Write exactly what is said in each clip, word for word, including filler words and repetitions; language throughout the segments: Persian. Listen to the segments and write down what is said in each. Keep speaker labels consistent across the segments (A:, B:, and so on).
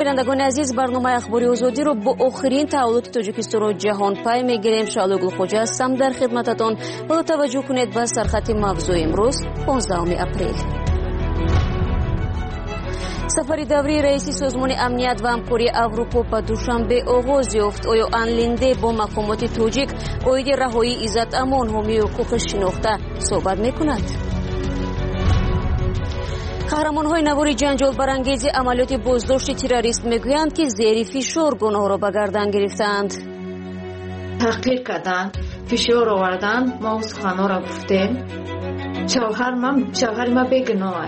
A: بینندگان عزیز، برنامه اخباری آزادی رو با آخرین تحولات تاجیکستان و جهان پای میگیریم. شالوگل خوجا هستم در خدمتتون. با توجه کنید به سرخط موضوع امروز پانزدهم اپریل. سفر دوری رئیس سازمان امنیت و همکاری اروپا به دوشنبه آغاز یافت. آیا آن لینده با مقامات تاجیک اوید رهایی عزت امان حامی حقوق شناخته صحبت میکند؟ قهرمان‌های نوار جنجال برانگیز عملیات بازداشت تروریست میگویند که زیر فشار گناه را به گردن گرفتند.
B: تحقیق کردند، فشار آوردند، ما سخنان را گفتیم. شوهر من شوهر ما بیگناه.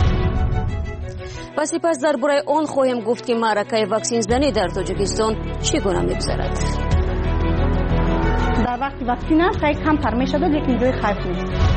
A: و سپس درباره آن خواهیم گفت که معرکه واکسین زنی در تاجیکستان چگونه می‌گذرد.
C: در وقت واکسین است خیلی کم تر می‌شود، لیکن جای خاص نیست.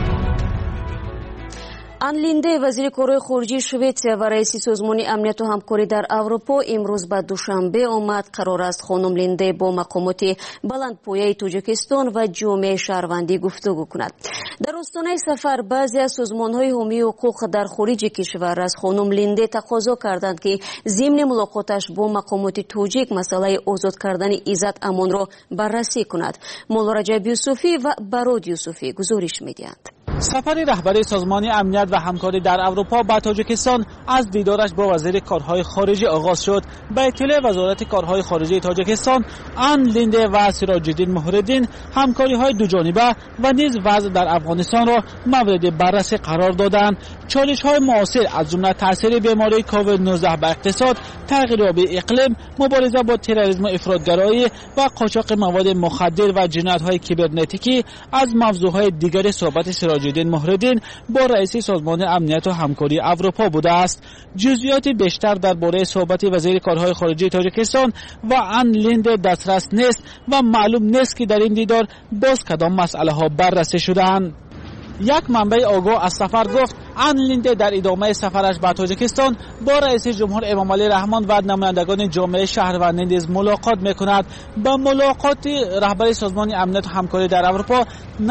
A: آن لینده وزیر کارهای خارجه سوئیسریا و رئیس سازمان امنیت و همکاری در اروپا امروز به دوشنبه آمد. قرار است خانم لینده با مقامات بلندپایه تاجیکستان و جامعه شهروندی گفتگو کند. در آستانه سفر بعضی از سازمان‌های حامی حقوق در خارج کشور از خانم لینده تقاضا کردند که ضمن ملاقاتش با مقامات تاجیک مسئله آزاد کردن عزت امان را بررسی کند. مولا رجب یوسفی و براد یوسفی گزارش می‌دهند.
D: سفر رهبری سازمان امنیت و همکاری در اروپا به تاجیکستان از دیدارش با وزیر کارهای خارجه آغاز شد. به اطلاع وزارت کارهای خارجه تاجیکستان، آن لینده و سراج الدین محردین همکاری‌های دوجانبه و نیز وضع در افغانستان را مورد بررسی قرار دادند. چالش‌های معاصر از جمله تاثیر بیماری کووید نوزده بر اقتصاد، تغییرات اقلیم، مبارزه با تروریسم و افراطگرایی و قاچاق مواد مخدر و جنایت‌های کیبرنتیکی از موضوعهای دیگر صحبت سراج الدین محردین با رئیس سازمان امنیت و همکاری اروپا بوده است. جزئیات بیشتر درباره صحبت وزیر کارهای خارجه تاجیکستان و آن لینده دسترس نیست و معلوم نیست که در این دیدار باز کدام مسئله ها بررسی شدند. یک منبع آگاه از سفر گفت آن لینده در ادامه سفرش به تاجیکستان با رئیس جمهور امام علی رحمان و نمایندگان جامعه شهروندی نیز ملاقات میکند. با ملاقات رهبر سازمان امنیت و همکاری در اروپا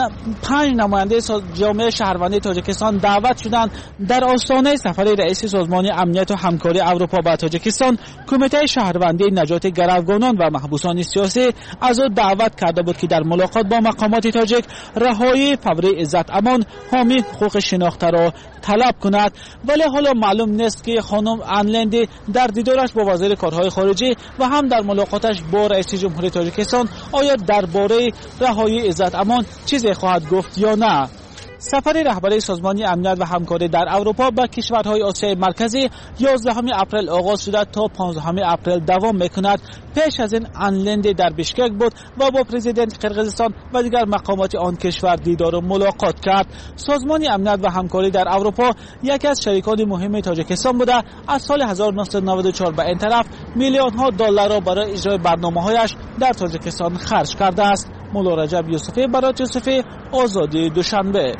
D: پنج نماینده جامعه شهروندی تاجیکستان دعوت شدند. در آستانه سفر رئیس سازمان امنیت و همکاری اروپا به تاجیکستان، کمیته شهروندی نجات گروگانان و محبوسان سیاسی از او دعوت کرده بود که در ملاقات با مقامات تاجیک رهایی فوری عزت امان حامی حقوق شناخته را طلب کند. ولی حالا معلوم نیست که خانم آن لینده در دیدارش با وزیر کارهای خارجه و هم در ملاقاتش با رئیس جمهوری تاجیکستان آیا درباره رهایی عزت امان چیزی خواهد گفت یا نه. سفر رهبری سازمان امنیت و همکاری در اروپا به کشورهای آسیای مرکزی یازدهم اپریل آغاز شده تا پانزدهم اپریل دوام میکند. پیش از این آن لینده در بیشکک بود و با پرزیدنت قرقیزستان و دیگر مقامات آن کشور دیدار و ملاقات کرد. سازمان امنیت و همکاری در اروپا یکی از شریکان مهم تاجیکستان بوده. از سال هزار و نهصد و نود و چهار به این طرف میلیون ها دلار را برای اجرای برنامه‌هایش در تاجیکستان خرج کرده است. مولا رجب یوسفی، براد یوسفی، آزادی دوشنبه.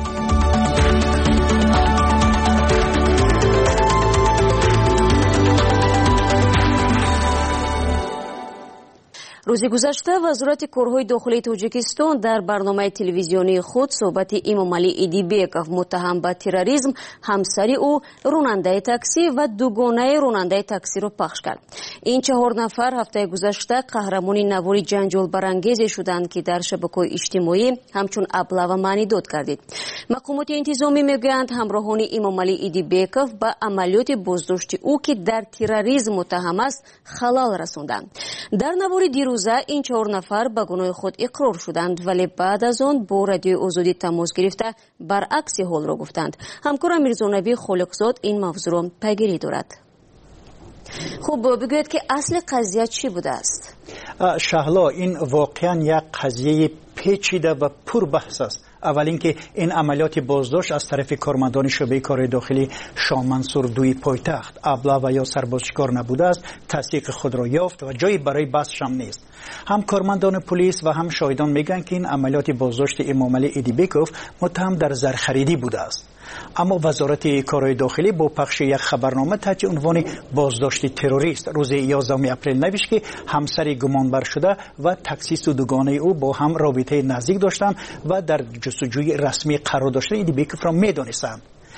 A: روز گذشته وزارت کارهای داخلی تاجیکستان در برنامه تلویزیونی خود صحبت امام علی ایدیبکوف متهم به تروریسم، همسری او راننده تاکسی و دوگانه راننده تاکسی را پخش کرد. این چهار نفر هفته گذشته قهرمان نوار جنجال برانگیز شدند که در شبکه‌های اجتماعی همچون ابله و معنی داد گردید. مقامات انتظامی میگویند همراهان امام علی ایدیبکوف به عملیات بازداشت او که در تروریسم متهم است خلل رساندند. در نوار دیروزه این چهار نفر به گناه خود اقرار شدند، ولی بعد از آن با رادیو آزادی تماس گرفته برعکس حال را گفتند. همکار میرزانبی خالقزاد این موضوع را پیگیری دارد. خب بگوید که اصل قضیه چی بوده است؟
E: شهلا، این واقعا یک قضیه پیچیده و پر بحث است. اول اینکه این عملیات بازداشت از طرف کارمندان شعبه کار داخلی شاه منصور دوی پایتخت ابله و یا سربازشکار نبوده است، تصدیق خود را یافت و جایی برای بحث هم نیست. هم کارمندان پلیس و هم شاهدان میگن که این عملیات بازداشت امام علی ایدیبکوف متهم در زرخریدی بوده است. اما وزارت کارهای داخلی با پخش یک خبرنامه تحت عنوان بازداشت تروریست روز یازدهم اپریل نوشت که همسر گمانبر شده و تاکسیست و دوگانه او با هم رابطه نزدیک داشتند و در جستجوی رسمی قرار داشتن ایدیبکوف را میدانستند.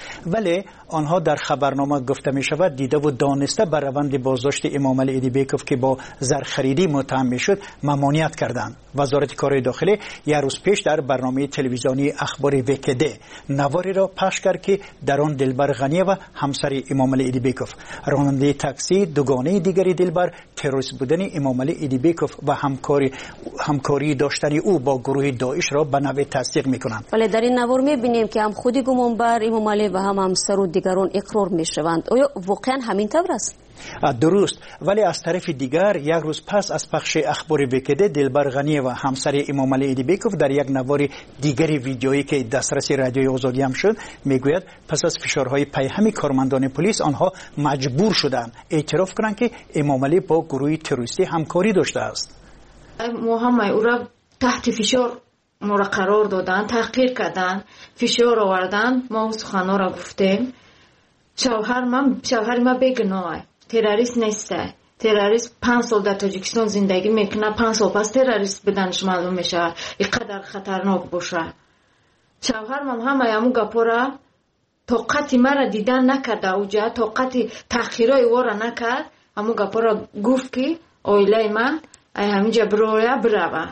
E: ولی آنها در خبرنامه گفته می شود دیده و دانسته بر روند بازداشت امام علی ایدیبکوف که با زرخریدی متهم می شد ممانعت کردند. وزارت کارهای داخلی یک روز پیش در برنامه تلویزیونی اخبار وکده نواری را پخش کرد که در آن دلبر غنیه و همسر امام علی ایدیبکوف، راننده تاکسی، دوگانه دیگری دلبر، تروریست بودن امام علی ایدیبکوف و همکاری همکاری داشتن او با گروه داعش را به نوع تصدیق میکنند.
A: ولی در این نوار میبینیم که هم خودی گمانبر امام علی و هم همسر و دیگران اقرار میشوند. آیا واقعا همین طور است؟
E: درست، ولی از طرف دیگر یک روز پس از پخش اخبار وکده دلبر غنی و همسر امام علی ایدیبکوف در یک نوار دیگری ویدیویی که دسترس رادیوی آزادی هم شد میگوید پس از فشارهای پیهم کارمندان پلیس آنها مجبور شدند اعتراف کنند که امام علی با گروه تروریستی همکاری داشته است.
B: محمد او را تحت فشار ما را قرار دادن، تحقیر کردن، فشار آوردن. ما اون سخنان را گفتیم. شوهر من شوهر ما بیگناه، تروریست نیسته. تروریست پنج سال در تاجیکستان زندگی میکنه، پنج سال پس تروریست بدنش معلوم میشه، اینقدر خطرناک باشه. شوهر من همه همون گپا را طاقت مرا دیدن نکرده، اوجا طاقت تحقیرای او را نکرد. همون گپا را گفت که اویله من همینجا برویا بروه.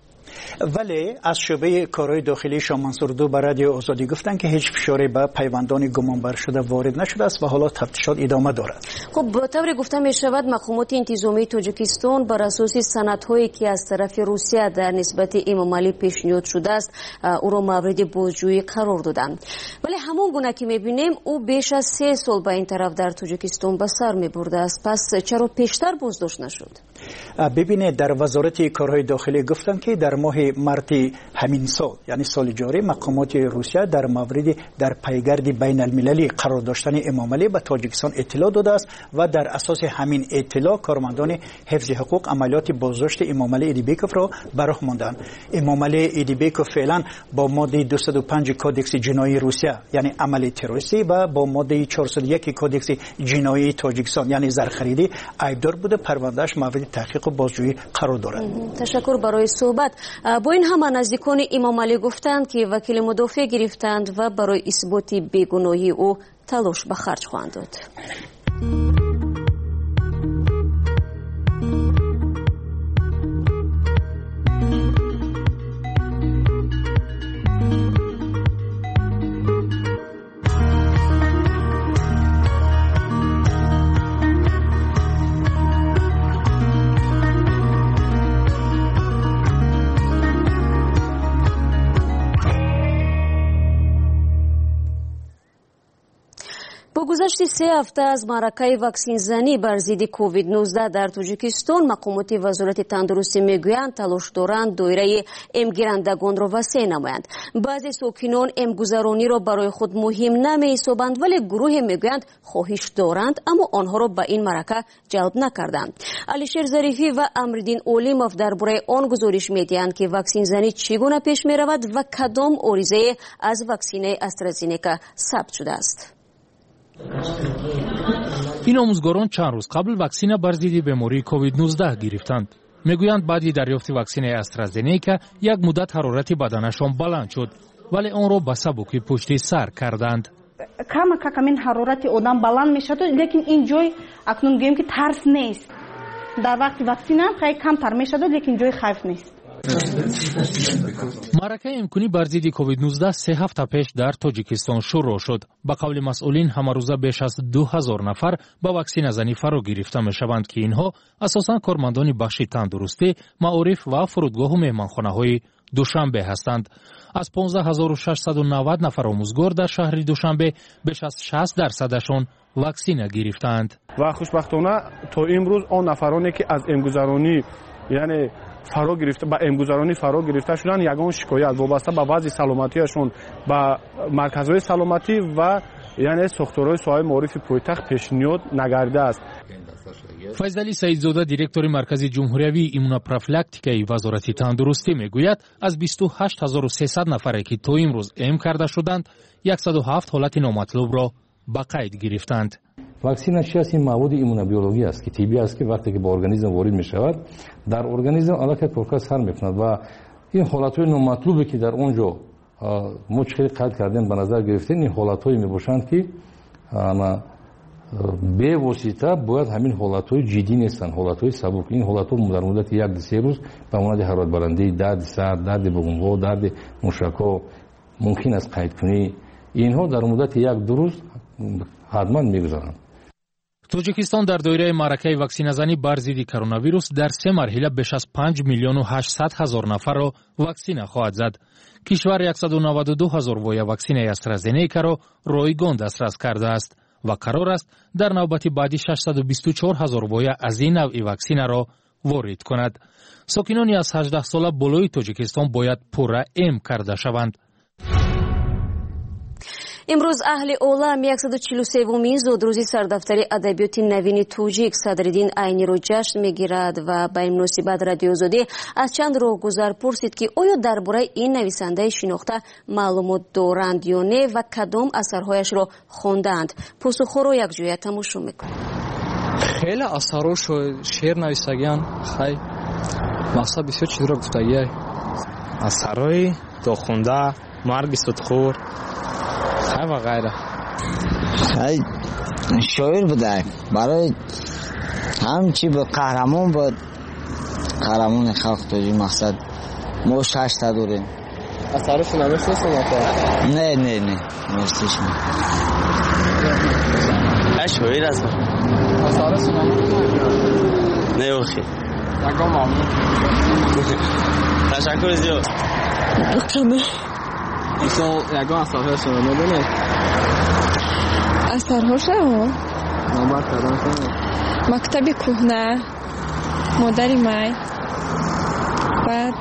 E: ولی از شعبه کارهای داخلی شاه منصور دو به رادیو آزادی گفتند که هیچ فشاری به پیوندان گمانبر شده وارد نشده است و حالا تفتیشات ادامه دارد.
A: خب به طور گفته می شود مقامات انتظامی تاجیکستان بر اساس سندهایی که از طرف روسیه در نسبت امام علی پیشنهاد شده است او را مورد بازجویی قرار دادند. ولی همون گونه که می بینیم او بیش از سه سال به این طرف در تاجیکستان به سر می برده است. پس چرا پیشتر بازداشت نشد؟
E: ببینید در وزارت کارهای داخلی گفتند که در ماه مارت همین سال یعنی سال جاری مقامات روسیه در مورد در پیگرد بین المللی قرار داشتن امام علی به تاجیکستان اطلاع داده است و در اساس همین اطلاع کارمندان حفظ حقوق عملیات بازداشت امام علی ایدیبکوف را به راه ماندند. امام علی ایدیبکوف فعلا با ماده دویست و پنج کودکس جنایی روسیه یعنی عمل تروریستی و با ماده چهارصد و یک کودکس جنایی تاجیکستان یعنی زرخریدی ایبدار بوده. پروندهش مورد تحقیق و بازجویی قرار دارد.
A: تشکر برای صحبت. با این هم نزدیکان امام علی گفتند که وکیل مدافع گرفتند و برای اثبات بیگناهی او تلاش به خرج خواهند داد. با گذشت سه هفته از معرکه واکسین زنی بر ضد کووید نوزده در تاجیکستان مقامات وزارت تندرستی میگویند تلاش دارند دایره ام گیرندگان را وسیع نمایند. بعضی ساکنان ام گذرانی را برای خود مهم نمی‌حسابند ولی گروه میگویند خواهش دارند اما آنها را به این معرکه جلب نکردند. علیشیر ظریفی و امرالدین اولیموف درباره آن گزارش میدهند که واکسین زنی چگونه پیش میرود و کدام عریضه از واکسین استرازینیکا ثبت شده است.
F: این آموزگاران چند روز قبل واکسین بر ضد بیماری کووید نوزده گرفتند. میگویند بعد دریافت واکسین استرازینیکا یک مدت حرارت بدنشان بلند شد ولی آن را به سبکی پشت سر کردند.
C: کم کم این حرارت آدم بلند میشد لیکن این جای اکنون میگیم که ترس نیست. در وقت واکسین هم خیلی کم تر میشد لیکن جای خوف نیست.
F: معرکه امکانی بر ضد کووید نوزده سه هفته پیش در تاجیکستان شروع شد. به قول مسئولین همه روزه بیش از دو هزار نفر با واکسین زنی فرا گرفته می شوند که اینها اساساً کارمندان بخش تندرستی، معارف و فرودگاه و مهمانخانه های دوشنبه هستند. از پانزده هزار و ششصد و نود نفر آموزگار در شهر دوشنبه بیش از شصت درصدشان واکسین گرفتند.
G: و خوشبختانه تا امروز آن نفرانی که از امگذرانی یعنی فرا گرفته با امگذرانی فرا گرفته شدن یگان شکایت وابسته به وضع سلامتیشون با مرکزهای سلامتی و یعنی ساختارهای ساحه معارف پایتخت پیشنهاد نگرده است.
F: فیضعلی سعیدزاده دیرکتور مرکز جمهوریوی ایمونوپروفیلاکتیکای وزارت تندرستی میگوید از بیست و هشت هزار و سیصد نفری که تا امروز ام کرده شدند صد و هفت حالت نامطلوب را به قید گرفتند.
H: واکسین شیاسی مواد ایمونوبیولوژی است که طبیعی است که وقتی که به ارگانیسم وارد می شود در ارگانیسم علاقه پرکاس سر می کند و این حالتهای نامطلوبی که در اونجا مشکل قطع کردن به نظر گرفتن این حالت‌هایی میباشند که اما به واسطه باید همین حالت‌های جدی نیستن، حالت‌های سبک. این حالت‌ها در مدت یک سه روز به مانند حرارت بلندی، درد سر، درد بغم‌ها، درد مشک‌ها ممکن است قید کنی. اینها در مدت یک دو روز حتما میگذرند.
F: توجیکستان در دایره معرکه واکسینه‌زنی بر ضد کرونا ویروس در سه مرحله بیش از پنج میلیون و هشتصد هزار نفر را واکسینه خواهد زد. کشور صد و نود و دو هزار وای واکسینه استرازنیکا را رایگان دسترس کرده است و قرار است در نوبت بعدی ششصد و بیست و چهار هزار وای از این نوع واکسینه را وارد کند. ساکنانی از هجده ساله بالای توجیکستان باید پورا ام کرده شوند.
A: امروز اهل عالم صد و چهل و سومین زودروزی سردفتری ادبیات نوین توجیک صدرالدین عینی را جشن میگیرد و به این مناسبت رادیو آزادی از چند راهگذر پرسید که آیا درباره این نویسنده شناخته معلومات دارند یا نه و کدام اثرهایش را خواندند. پاسخ را یک جویا تماشا میکنیم.
I: خیلی اثراش شعر نویسگیان خیلی مقصد بسیار چیز را گفتگی
J: اثرهای تا خونده مرگ صدخور و غیره.
K: خیلی شاعر بوده برای همچی به قهرمان بود، قهرمان خلق توجی مقصد ما شش تا داریم.
I: اثرش نمیشه سنتا؟
K: نه نه نه نمیشتش نه
J: شاعر است.
I: اثرش نمیشه؟
J: نه اوخی
I: یکا ممنون.
J: تشکر زیاد.
I: بکنه مثال یکا اثرهاش رو نبینید؟
L: اثرهاش رو؟
I: نباید کردن کنید
L: مکتب کهنه، مادر مای، بعد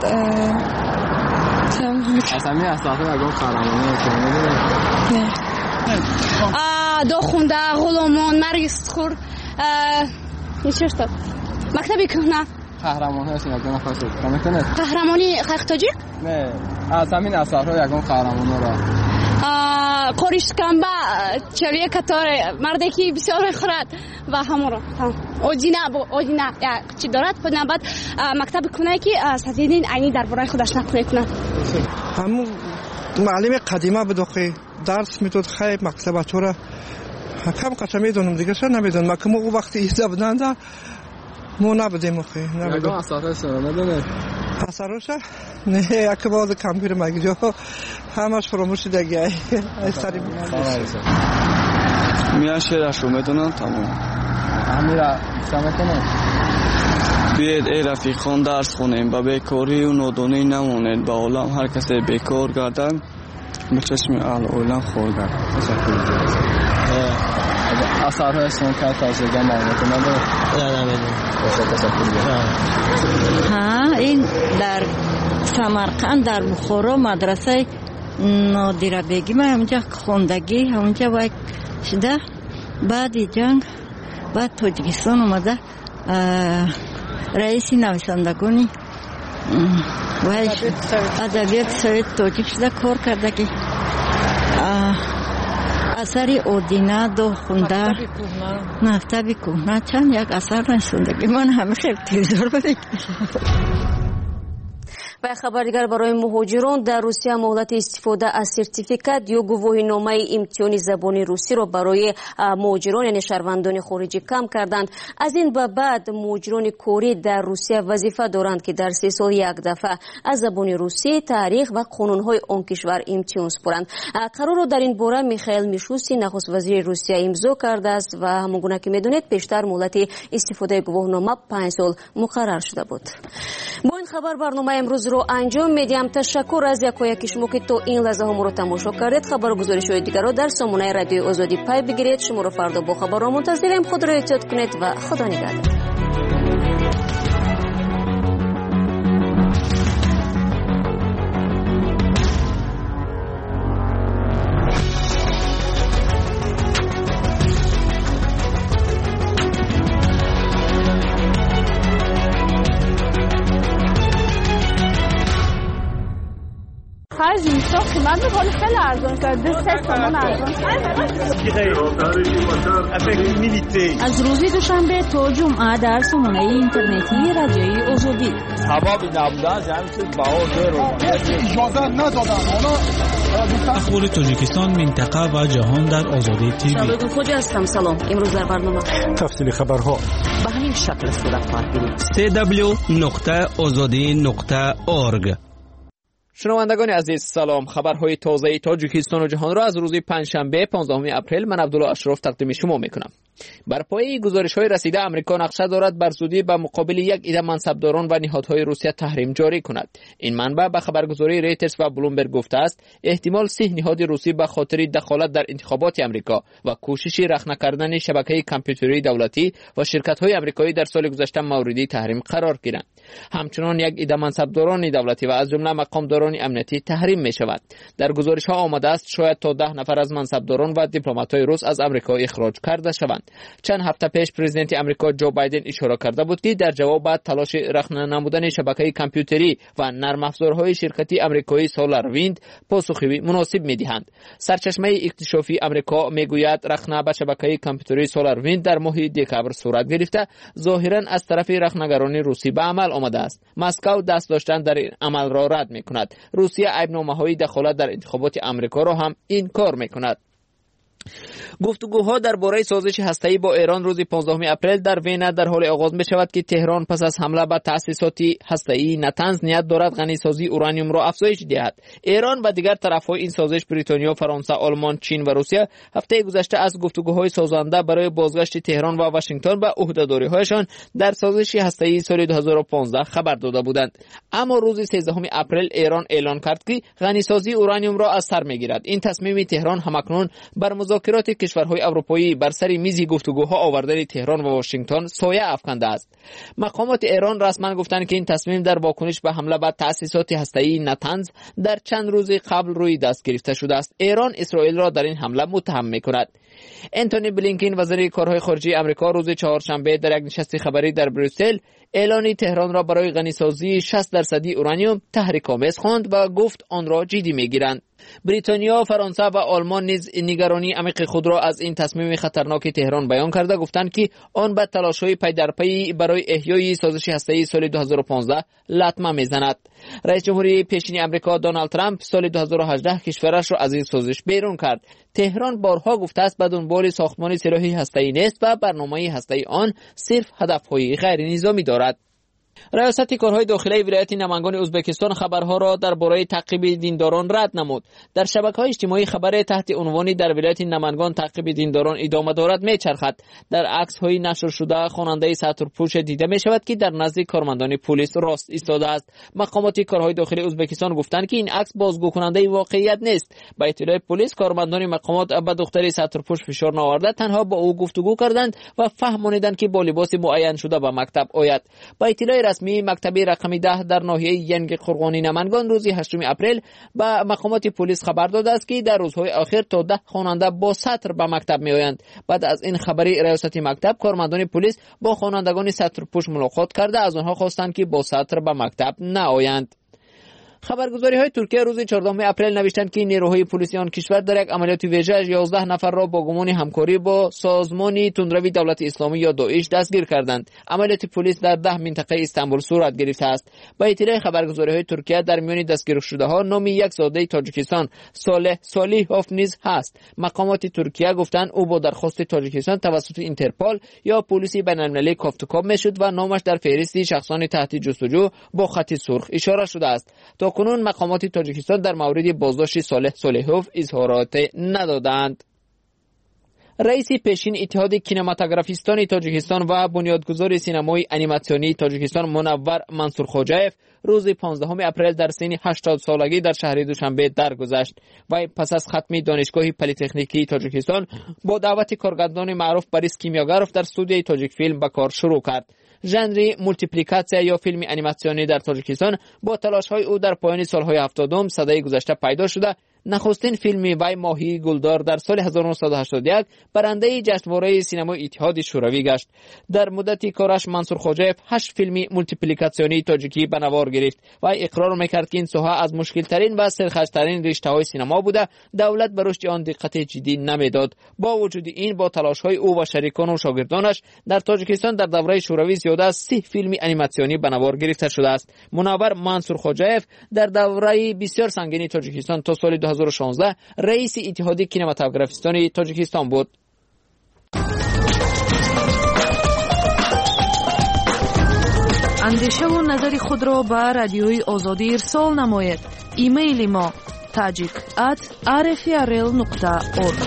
I: از همین اثرها یکا قهرمانه رو نبینید؟
L: نه دو خونده، غلامان، مرگ صدخور، نیچه شد؟ مکتب کهنه
I: قهرمانی هستین یکا نفر شد کمی کنید؟
L: قهرمانی خلق تاجیک؟
I: نه از همین اثرها یکا قهرمانه را
L: قریشکنبه چلیه کتاره مرده که بسیار میخورد و همون را اوجینه اوجینه چی دارد خود نباید مکتب کنه که صدرالدین عینی در برای خودش نقل کنه.
M: همون معلم قدیمه بدوخی درس میداد خیلی مکتب چورا کم قطعه میدونم دیگه شد نمیدونم که ما وقتی ایزده بودن در ما نبودیم اخی نبودیم.
I: یکا اثرهاش رو ندونه؟
M: اثرهاش؟ نه یک باز کمپیر مگه همش فراموش دیگه ای سری
J: میان شعرش رو میدونم تمام
I: همین را سمه کنم
J: بیاید ای رفیقان درس خونیم با بیکاری و نادانی نمونید با عالم هر کسی بیکار گردن به چشم اهل عالم خور گردن.
I: اثرهایش رو که تازگه معلومات نداره؟
J: نه نمیدونم.
N: ها این در سمرقند در بخارا مدرسه نادره بیگم همونجا خوندگی همونجا باید شده. بعد جنگ بعد توجیکستان اومده رئیس نویسندگانی و ادبیات سویت توجیک شده کار کرده که اثری اودینه دو خونده مکتب کهنه چند یک اثر نشوندگی من همه خیلی تیزار بده.
A: و خبر دیگر برای مهاجران در روسیه مهلت استفاده از سرتیفیکات یا گواهینامه امتحان زبان روسی را برای مهاجران یعنی شهروندان خارجی کم کردند. از این به بعد مهاجران کاری در روسیه وظیفه دارند که در سه سال یک دفعه از زبان روسی، تاریخ و قانون‌های آن کشور امتحان سپارند. قرار را در این باره میخائیل میشوستی نخست وزیر روسیه امضا کرده است و همانگونه که میدونید پیشتر مهلت استفاده گواهینامه پنج سال مقرر شده بود. با این خبر برنامه امروز رو انجام میدیم. تشکر از یکایک شما که تا این لحظه ما رو تماشا کردید. خبر و گزارش‌های دیگر رو در سامانه رادیو آزادی پی بگیرید. شما رو فردا با خبرها منتظریم. خود را احتیاط کنید و خدا نگهدار.
L: خیلی زمستان خیلی خیلی
C: ارزان شد. دو سه تومان ارزان شد.
O: از روز دوشنبه تا جمعه در سامانه اینترنتی رادیوی آزادی.
D: هوا بی نبودن جمعیت باور رو
P: اجازه ندادن.
Q: اخبار تاجیکستان، منطقه و جهان در آزادی تیوی.
A: شبکه خودی هستم. سلام. امروز در برنامه
E: تفصیل خبرها
A: به همین شکل صورت خواهد گرفت.
R: سی دبلیو نقطه آزادی نقطه اورگ.
S: شنوندگان عزیز سلام. خبرهای تازه تاجیکستان و جهان را از روز پنجشنبه پانزدهم اپریل من عبدالله اشرف تقدیم شما میکنم. بر پایه گزارش‌های رسیده آمریکا نقشه دارد بر زودی به مقابل یک عده منصبداران و نهادهای روسیه تحریم جاری کند. این منبع به خبرگزاری ریترز و بلومبرگ گفته است احتمال سه نهاد روسی به خاطر دخالت در انتخابات آمریکا و کوشش رخنه کردن شبکه کامپیوتری دولتی و شرکت‌های آمریکایی در سال گذشته موردی تحریم قرار گیرند. همچنان یک عده منصبداران دولتی و از جمله مقامداران امنیتی تحریم می‌شود. در گزارش‌ها آمده است شاید تا ده نفر از منصبداران و دیپلمات‌های روس از آمریکا اخراج کرده شوند. چند هفته پیش پرزیدنت آمریکا جو بایدن اشاره کرده بود که در جواب بعد تلاش رخنه نمودن شبکه کامپیوتری و نرم افزارهای شرکتی آمریکایی سولار ویند پاسخی مناسب می‌دهند. سرچشمه اکتشافی آمریکا میگوید رخنه به شبکه کامپیوتری سولار ویند در ماه دسامبر صورت گرفته، ظاهراً از طرف رخنه‌گران روسی به عمل آمده است. مسکو دست داشتن در این عمل را رد می‌کند. روسیه عیب‌نامه‌های دخالت در انتخابات آمریکا را هم انکار می‌کند. گفتگوها درباره سازش هسته‌ای با ایران روز پانزدهم اپریل در وین در حال آغاز می شود که تهران پس از حمله به تأسیسات هسته‌ای نتنز نیت دارد غنیسازی اورانیوم را افزایش دهد. ایران و دیگر طرف‌های این سازش بریتانیا، فرانسه، آلمان، چین و روسیه هفته گذشته از گفتگوهای سازنده برای بازگشت تهران و واشنگتن به عهده‌داری‌هایشان در سازش هسته‌ای سال دو هزار و پانزده خبر داده بودند. اما روز سیزدهم اپریل ایران اعلان کرد که غنیسازی اورانیوم را از سر می‌گیرد. این تصمیم تهران همکنون بر مذاکرات کشورهای اروپایی بر سر میز گفتگوها آوردن تهران و واشنگتن سایه افکنده است. مقامات ایران رسما گفتند که این تصمیم در واکنش به حمله به تأسیسات هسته‌ای نتنز در چند روز قبل روی دست گرفته شده است. ایران اسرائیل را در این حمله متهم می‌کند. انتونی بلینکن وزیر کارهای خارجه آمریکا روز چهارشنبه در یک نشست خبری در بریسل اعلان تهران را برای غنیسازی شصت درصدی اورانیوم تحریک‌آمیز خواند و گفت آن را جدی می‌گیرند. بریتانیا، فرانسه و آلمان نیز نگرانی عمیق خود را از این تصمیم خطرناک تهران بیان کرده، گفتند که آن به تلاش‌های پی در پی برای احیای سازش هسته‌ای سال دو هزار و پانزده لطمه می‌زند. رئیس جمهوری پیشین آمریکا دونالد ترامپ سال دو هزار و هجده کشورش را از این سازش بیرون کرد. تهران بارها گفته است به دنبال ساختمان سلاحی هسته‌ای نیست و برنامه هسته‌ای آن صرف هدف‌های غیر نظامی دارد. ریاست کارهای داخلی ولایت نمنگان ازبکستان خبرها را درباره تعقیب دینداران رد نمود. در شبکه‌های اجتماعی خبر تحت عنوانی در ولایت نمنگان تعقیب دینداران ادامه دارد میچرخد. در عکس‌های نشر شده خواننده سطرپوش دیده می‌شود که در نزد کارمندان پلیس راست ایستاده است. مقامات کارهای داخلی ازبکستان گفتند که این عکس بازگو کننده واقعیت نیست. با اطلاع پلیس کارمندان مقامات به دختر سطرپوش فشار نآورده تنها با او گفتگو کردند و فهمانیدند که با لباس معین شده به مکتب آید. با اطلاع رسمی مکتب رقم ده در ناحیه ینگ قرقانی نمنگان روز هشتم اپریل به مقامات پلیس خبر داده است که در روزهای آخر تا ده خواننده با سطر به مکتب می آیند. بعد از این خبری ریاست مکتب کارمندان پلیس با خوانندگان سطرپوش ملاقات کرده از آنها خواستند که با سطر به مکتب نآیند. خبرگزاری‌های ترکیه روز چهاردهم اپریل نوشتند که نیروهای پلیسی آن کشور در یک عملیات ویژه یازده نفر را با گمان همکاری با سازمان تندروی دولت اسلامی یا داعش دستگیر کردند. عملیات پلیس در ده منطقه استانبول صورت گرفته است. با اطلاع خبرگزاری‌های ترکیه در میان دستگیر شده‌ها نام یک زاده تاجیکستان صالح صالحوف نیز هست. مقامات ترکیه گفتند او با درخواست تاجیکستان توسط اینترپول یا پلیس بین‌المللی کافتکاب میشد و نامش در فهرست شخصان تحت جستجو با خط سرخ اشاره شده است. تا کنون مقامات تاجیکستان در مورد بازداشت صالح صالحوف اظهارات ندادند. رئیس پیشین اتحاد کینماتوگرافیستان تاجیکستان و بنیادگذار سینمای انیماسیونی تاجیکستان منور منصور خوجایف روز پانزدهم اپریل در سن هشتاد سالگی در شهر دوشنبه درگذشت و پس از ختم دانشگاه پلی‌تکنیکی تاجیکستان با دعوت کارگردان معروف بریس کیمیاگاروف در استودیوی تاجیک فیلم به کار شروع کرد. ژانر مولتیپلیکاسیا یا فیلم انیماسیونی در تاجیکستان با تلاش‌های او در پایان سال‌های هفتادم صدای گذشته پیدا شده، نخستین فیلم وی ماهی گلدار در سال هزار و نهصد و هشتاد و یک برنده جشنواره سینمای اتحاد شوروی گشت. در مدت کارش منصور خوجایف هشت فیلم مولتیپلیکاسیونی تاجیکی به نوار گرفت و اقرار میکرد که این ساحه از مشکل ترین و سرخشترین رشته های سینما بوده، دولت به رشد آن دقت جدی نمیداد. با وجود این با تلاش های او و شریکان و شاگردانش در تاجیکستان در دوره شوروی زیاده از سی فیلم انیماسیونی به نوار گرفته شده است. منور منصور خوجایف در دوره بسیار سنگین تاجیکستان تا سال دو هزار و شانزده رئیس اتحاد کینماتوگرافیستان تاجیکستان بود.
T: اندیشه و نظر خود را به رادیوی آزادی ارسال نمایید. ایمیل ما tajik at r f r l nokta org.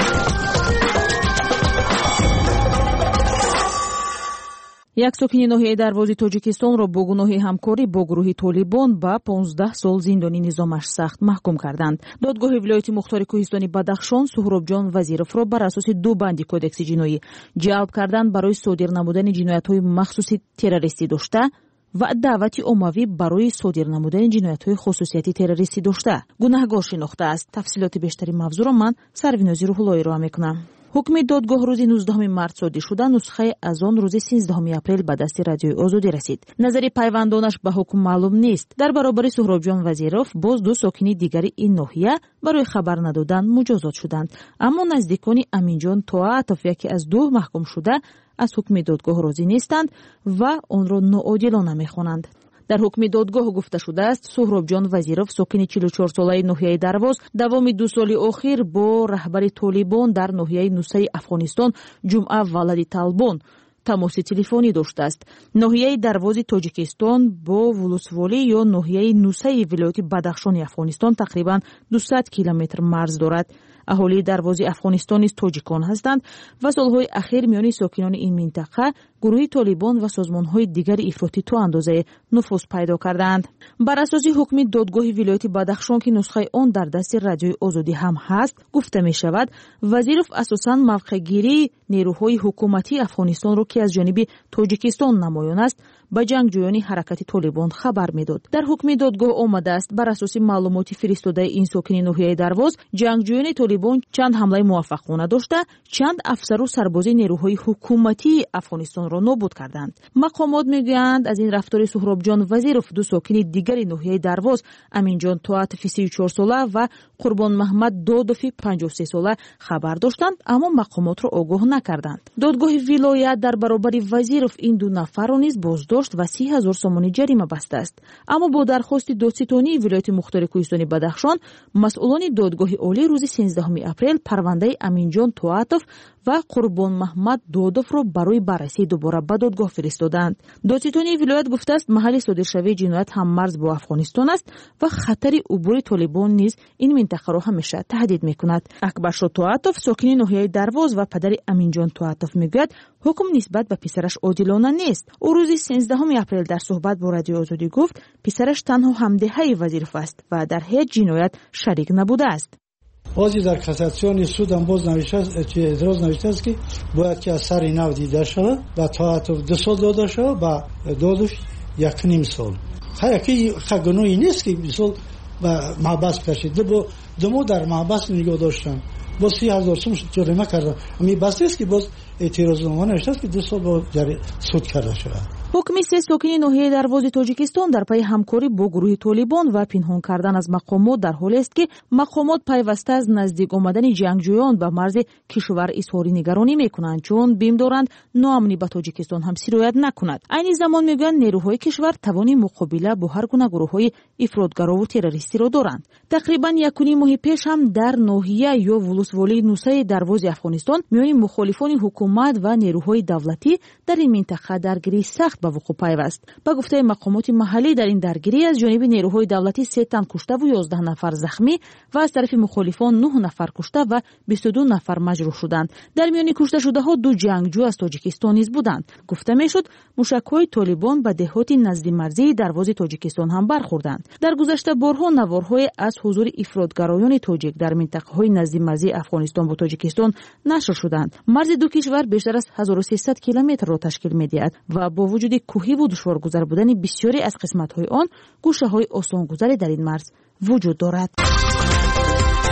T: یک ساکن ناحیه دروازی تاجیکستان را با گناه همکاری با گروه طالبان به پانزده سال زندانی نظامش سخت محکوم کردند. دادگاه ولایت مختار کوهستانی بدخشان سهرابجان وزیرов را بر اساس دو بند کودکس جنایی جلب کردند برای صادر نمودن جنایت‌های مخصوص تروریستی داشته و دعوت عمومی برای صادر نمودن جنایت‌های خصوصیتی تروریستی داشته گناهگار شناخته است. تفصیلات بیشتری موضوع را من سروینازی روح‌اللهی را میکنم. حکم دادگاه روز نوزدهم مارس صادر شده، نسخه از آن روز سیزدهم اپریل به دست رادیوی آزادی رسید. نظر پیوندانش به حکم معلوم نیست. در برابر سهرابجان وزیرов باز دو ساکن دیگری این ناحیه برای خبر ندادن مجازات شدند، اما نزدیکان امینجان طاعتов یکی از دو محکوم شده از حکم دادگاه راضی نیستند و آن را ناعادلانه می‌خوانند. در حکم دادگاه گفته شده است سهرابجان وزیرов ساکن چهل و چهار ساله ناحیه درواز دوام دو سال اخیر با رهبر طالبان در ناحیه نوسه افغانستان جمعه ولدی طالبان تماس تلفنی داشته است. ناحیه دروازی تاجیکستان با ولسوالی یا ناحیه نوسه ولایت بدخشان افغانستان تقریبا دویست کیلومتر مرز دارد. اهالی دروازی افغانستان نیز تاجیکان هستند و سالهای اخیر میان ساکنان این منطقه گروه طالبان و سازمان‌های دیگر افراطی تا اندازه نفوذ پیدا کردند. بر اساس حکم دادگاه ولایت بدخشان که نسخه آن در دست رادیوی آزادی هم هست گفته می شود وزیرов اساساً موقع گیری نیروهای حکومتی افغانستان را که از جانب تاجیکستان نمایان است به جنگجویان حرکت طالبان خبر میداد. در حکم دادگاه آمده است بر اساس معلومات فرستاده این ساکن ناحیه درواز جنگجویان طالبان چند حمله موفقانه داشته چند افسر و سرباز نیروهای حکومتی افغانستان را نابود کردند. مقامات میگویند از این رفتار سهرابجان وزیرов دو ساکن دیگر ناحیه درواز امینجان طاعتف سی و چهار ساله و قربان محمد دادوف پنجاه و سه ساله خبر داشتند اما مقامات را آگاه نکردند. دادگاه ولایت در برابر وزیرov این دو نفر را نیز بازداشت و سی هزار سومانی جریمه بسته است. اما با درخواست دادستانی ولایت مختار کوهستانی بدخشان مسئولان دادگاه عالی روز سیزدهم اپریل پرونده امینجان طاعتف و قربان محمد دادوف را برای بررسی دوباره به دادگاه فرستادند. دادستانی ولایت گفته است محل صادرشوی جنایت هم مرز با افغانستان است و خطر عبور طالبان نیز این منطقه را همیشه تهدید میکند. اکبرشاه طاعتف ساکن ناحیه درواز و پدر امینجان طاعتف میگوید حکم نسبت به پسرش عادلانه نیست. او روز سیزدهم اپریل در صحبت با رادیو آزادی گفت پسرش تنها همدهه وزیرov است و در هیچ جنایت شریک نبوده است.
U: بازی در کاساسیون سود هم باز نوشته است که اعتراض نوشته است که باید که از سر نو دیده شود و طاعتف دو سال داده شود و دادوف یک نیم سال. خیلی خگنوی نیست که مثال و محبس کشید دو دمو در محبس نگاه داشتن با سی هزار سوم جریمه کردن. امی بس است که باز اعتراض نامه نوشته است که دو سال با سود کرده شود.
T: حکم سه ساکن ناحیه درواز تاجیکستان در پی همکاری با گروه طالبان و پنهان کردن از مقامات در حالی است که مقامات پیوسته از نزدیک آمدن جنگجویان به مرز کشور اظهار نگرانی میکنند چون بیم دارند ناامنی به تاجیکستان هم سرایت نکند. عین زمان میگویند نیروهای کشور توان مقابله با هر گونه گروه‌های افراطگرا و تروریستی را دارند. تقریبا یک و نیم ماه پیش هم در ناحیه یا ولسوالی نوسه درواز افغانستان میان مخالفان حکومت و نیروهای دولتی در این منطقه درگیری سخت به وقوع پیوست. به گفته مقامات محلی در این درگیری از جانب نیروهای دولتی سه تن کشته و یازده نفر زخمی و از طرف مخالفان نه نفر کشته و بیست و دو نفر مجروح شدند. در میان کشته شده ها دو جنگجو از تاجیکستان نیز بودند. گفته میشد موشک‌های طالبان به دهات نزد مرزی دروازه تاجیکستان هم برخوردند. در گذشته بارها نوارهای از حضور افراطگرایان تاجیک در منطقه‌های نزد مرزی افغانستان و تاجیکستان نشر شدند. مرز دو کشور بیشتر از هزار و سیصد کیلومتر را تشکیل می‌دهد و با وجود کوهی و دشوارگذر بودن بسیاری از قسمت‌های آن گوشه‌های آسان‌گذری در این مرز وجود دارد.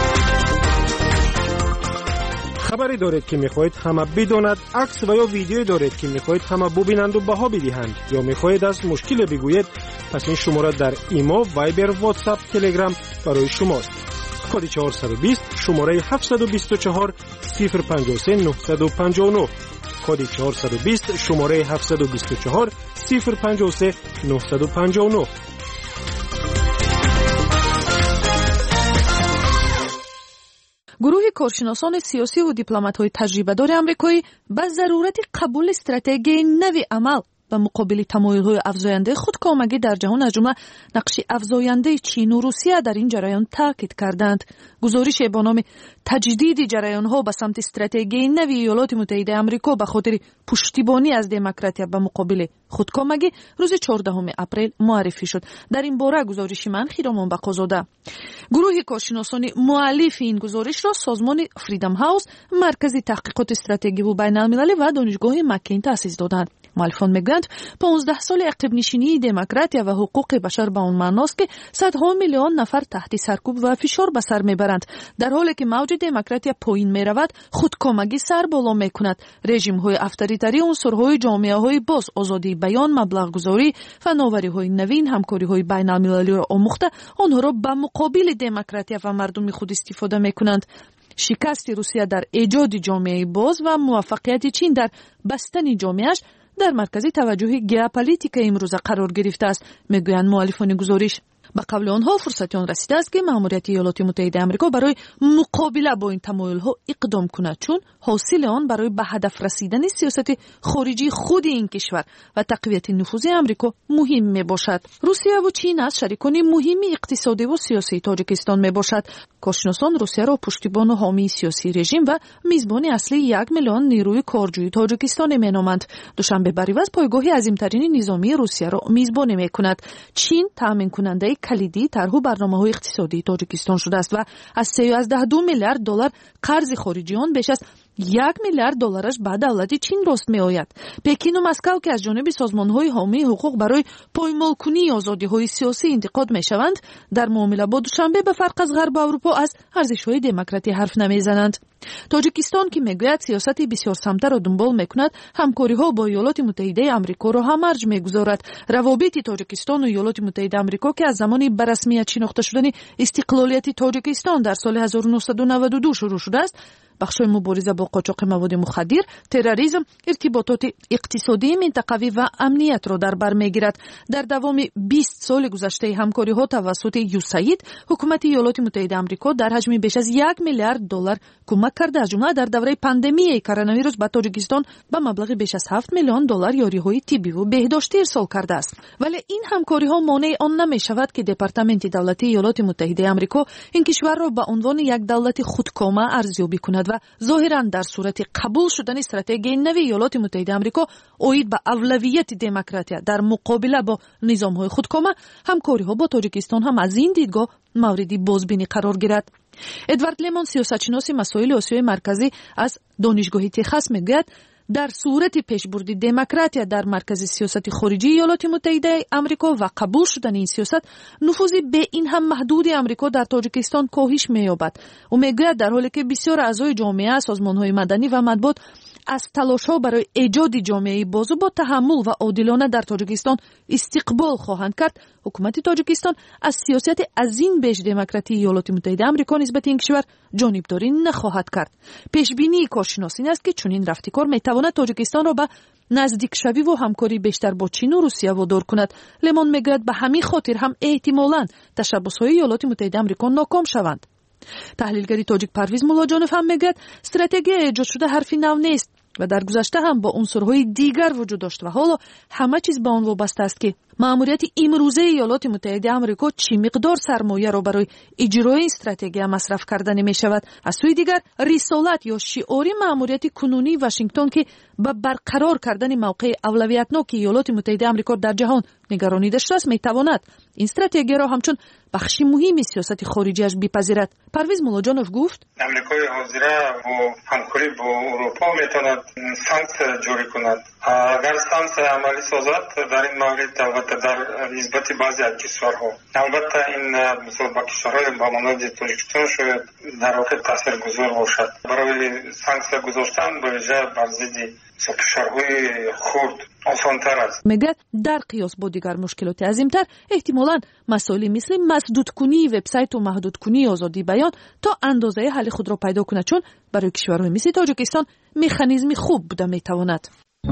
B: خبری دارید که میخواهید همه بداند، عکس و یا ویدیویی دارید که میخواهید همه ببینند و بها بدهند، یا میخواهید از مشکل بگویید، پس این شماره در ایمو، وایبر، واتساپ، تلگرام برای شماست. کد چهارصد و بیست شماره هفتصد و بیست و چهار صفر پنجاه و سه نهصد و پنجاه و نه. کد چهارصد و بیست شماره هفتصد و بیست و چهار صفر پنجاه و سه نهصد و پنجاه و نه.
T: گروه کارشناسان سیاسی و دیپلمات‌های تجربه‌دار آمریکایی با ضرورت قبول استراتژی نوی عمل و مقابل تمایل‌های افزاینده خودکامگی در جهان از جمله نقش افزاینده چین و روسیه در این جریان تاکید کردند. گزارش با نام تجدید جریان‌ها به سمت استراتژی نوی ایالات متحده آمریکا به خاطر پشتیبانی از دموکراسی به مقابل خودکامگی روز چهاردهم اپریل معرفی شد. در این باره گزارش من خیرامان بقازاده. گروه کارشناسان مؤلف این گزارش را سازمان فریدم هاوس، مرکز تحقیقات استراتژی و بین‌المللی و دانشگاه مکین تأسیس دادند. مؤلفان میگویند پانزده سال عقب نشینی دموکراسی و حقوق بشر به آن معناست که صدها میلیون نفر تحت سرکوب و فشار به سر میبرند، در حالی که موج دموکراسی پایین میرود خودکامگی سر بالا میکند. رژیم های اتوریتری عنصرهای جامعه های باز آزادی بیان، مبلغ گذاری، فناوری های نوین، همکاری های بین المللی را آموخته آنها را به مقابل دموکراسی و مردم خود استفاده میکنند. شکست روسیه در ایجاد جامعه باز و موفقیت چین در بستن جامعهش در مرکز توجه ژئوپلیتیک امروز قرار گرفته است، میگویند مؤلفان گزارش. به قول آنها فرصت آن رسیده است که مأموریت ایالات متحده آمریکا برای مقابله با این تمایل‌ها اقدام کند، چون حاصل آن برای به هدف رسیدن سیاست خارجی خود این کشور و تقویت نفوذ آمریکا مهم میباشد. روسیه و چین از شریکان مهم اقتصادی و سیاسی تاجیکستان میباشد. کارشناسان روسیه را پشتیبان و حامی سیاسی رژیم و میزبان اصلی یک میلیون نیروی کارجوی تاجیکستان مینامند. دوشنبه بریوز پایگاه عظیمترین نظامی روسیه را میزبانی میکند. چین تامین کننده کلیدی طرح برنامه‌های اقتصادی تاجیکستان شده است و از سیزده میلیارد دلار قرض خارجی آن بیش از یک میلیارد دلارش به دولت چین راست می آید. پکین و مسکو که از جانب سازمان‌های حامی حقوق برای پایمال کنی آزادی‌های سیاسی انتقاد می‌شوند، در معامله با دوشنبه به فرق از غرب اروپا از ارزش‌های دموکراسی حرف نمی‌زنند. تاجیکستان که میگوید سیاست بسیار سمته را دنبال میکند، همکاری‌ها با ایالات متحده آمریکا را همارج میگذارد. روابط تاجیکستان و ایالات متحده آمریکا که از زمان به رسمیت شناخته شدن استقلالیت تاجیکستان در سال هزار و نهصد و نود و دو شروع شده است، بخشای مبارزه با قاچاق مواد مخدر، تروریسم، ارتباطات اقتصادی منطقوی و امنیت را در بر میگیرد. در دوام بیست سال گذشته همکاری‌ها توسط یوساید، حکومت ایالات متحده آمریکا در حجم بیش از یک میلیارد دلار کمک کرده، از جمله در دوره پاندمی کرونا ویروس به تاجیکستان به مبلغ بیش از هفت میلیون دلار یاری‌های طبی و بهداشتی ارسال کرده است. ولی این همکاری‌ها مانع آن نمی‌شود که دپارتمنت دولتی ایالات متحده آمریکا این کشور را به عنوان یک دولت خودکامه ارزیابی کند و ظاهراً در صورت قبول شدن استراتژی نوی ایالات متحده آمریکا اوید به اولویت دموکراسی در مقابله با نظام‌های خودکامه، همکاری‌ها با تاجیکستان هم از این دیدگاه موردی بازبینی قرار گیرد. ادوارد لیمون، سیاستشناس مسائل آسیای مرکزی از دانشگاه تگزاس میگوید در صورت پیشبرد دموکراسی در مرکز سیاست خارجی ایالات متحده آمریکا و قبول شدن این سیاست، نفوذ به این هم محدود آمریکا در تاجیکستان کاهش می‌یابد. او میگوید در حالی که بسیار اعضای جامعه، سازمان‌های مدنی و مطبوعات از تلاش‌ها برای ایجاد جامعه باز و با تحمل و عادلانه در تاجیکستان استقبال خواهند کرد، حکومت تاجیکستان از سیاست از این بیش دموکراتی ایالات متحده آمریکا نسبت این کشور جانبداری نخواهد کرد. پیشبینی کارشناس این است که چنین رفتار میتواند تاجیکستان را به نزدیک شوی و همکاری بیشتر با چین و روسیه وادار کند. لیمون میگوید به همین خاطر هم احتمالاً تشبس‌های ایالات متحده آمریکا ناکام شوند. تحلیلگری تاجیک پرویز مولاجانوف هم میگوید استراتژی ایجاد شده حرفی نو نیست و در گذشته هم با عنصرهای دیگر وجود داشت و حالا همه چیز به آن وابسته است که مأموریت امروزه ایالات متحده آمریکا چی مقدار سرمایه را برای اجرای استراتژی مصرف کردن می شود. از سوی دیگر رسالت یا شعار مأموریت کنونی واشنگتن که به برقرار کردن موقع اولویتناک ایالات متحده آمریکا در جهان نگرانی داشته است، می تواند این استراتژی را همچون بخشی مهم سیاست خارجیش بپذیرد. پرویز مولاجانوف گفت
V: آمریکای حاضره با همکاری با اروپا میتواند سانکسیون جاری کند. اگر سانکسیون عملی سازد در این مورد البته در نسبت بعضی از کشورها. البته این مثلا با کشورهای با مانند تاجیکستان شاید در واقع تاثیرگذار باشد برای سانکسیا گذاشتن به ویژه بر ضد کشورهای خرد آسان‌تر است.
T: میگه در قیاس با دیگر مشکلات عظیم‌تر احتمالاً مسائلی مثل مسدودکنی وبسایت و محدودکنی آزادی بیان تا اندازه حل خود را پیدا کند، چون برای کشورهای مثل تاجیکستان مکانیزمی خوب بوده میتواند.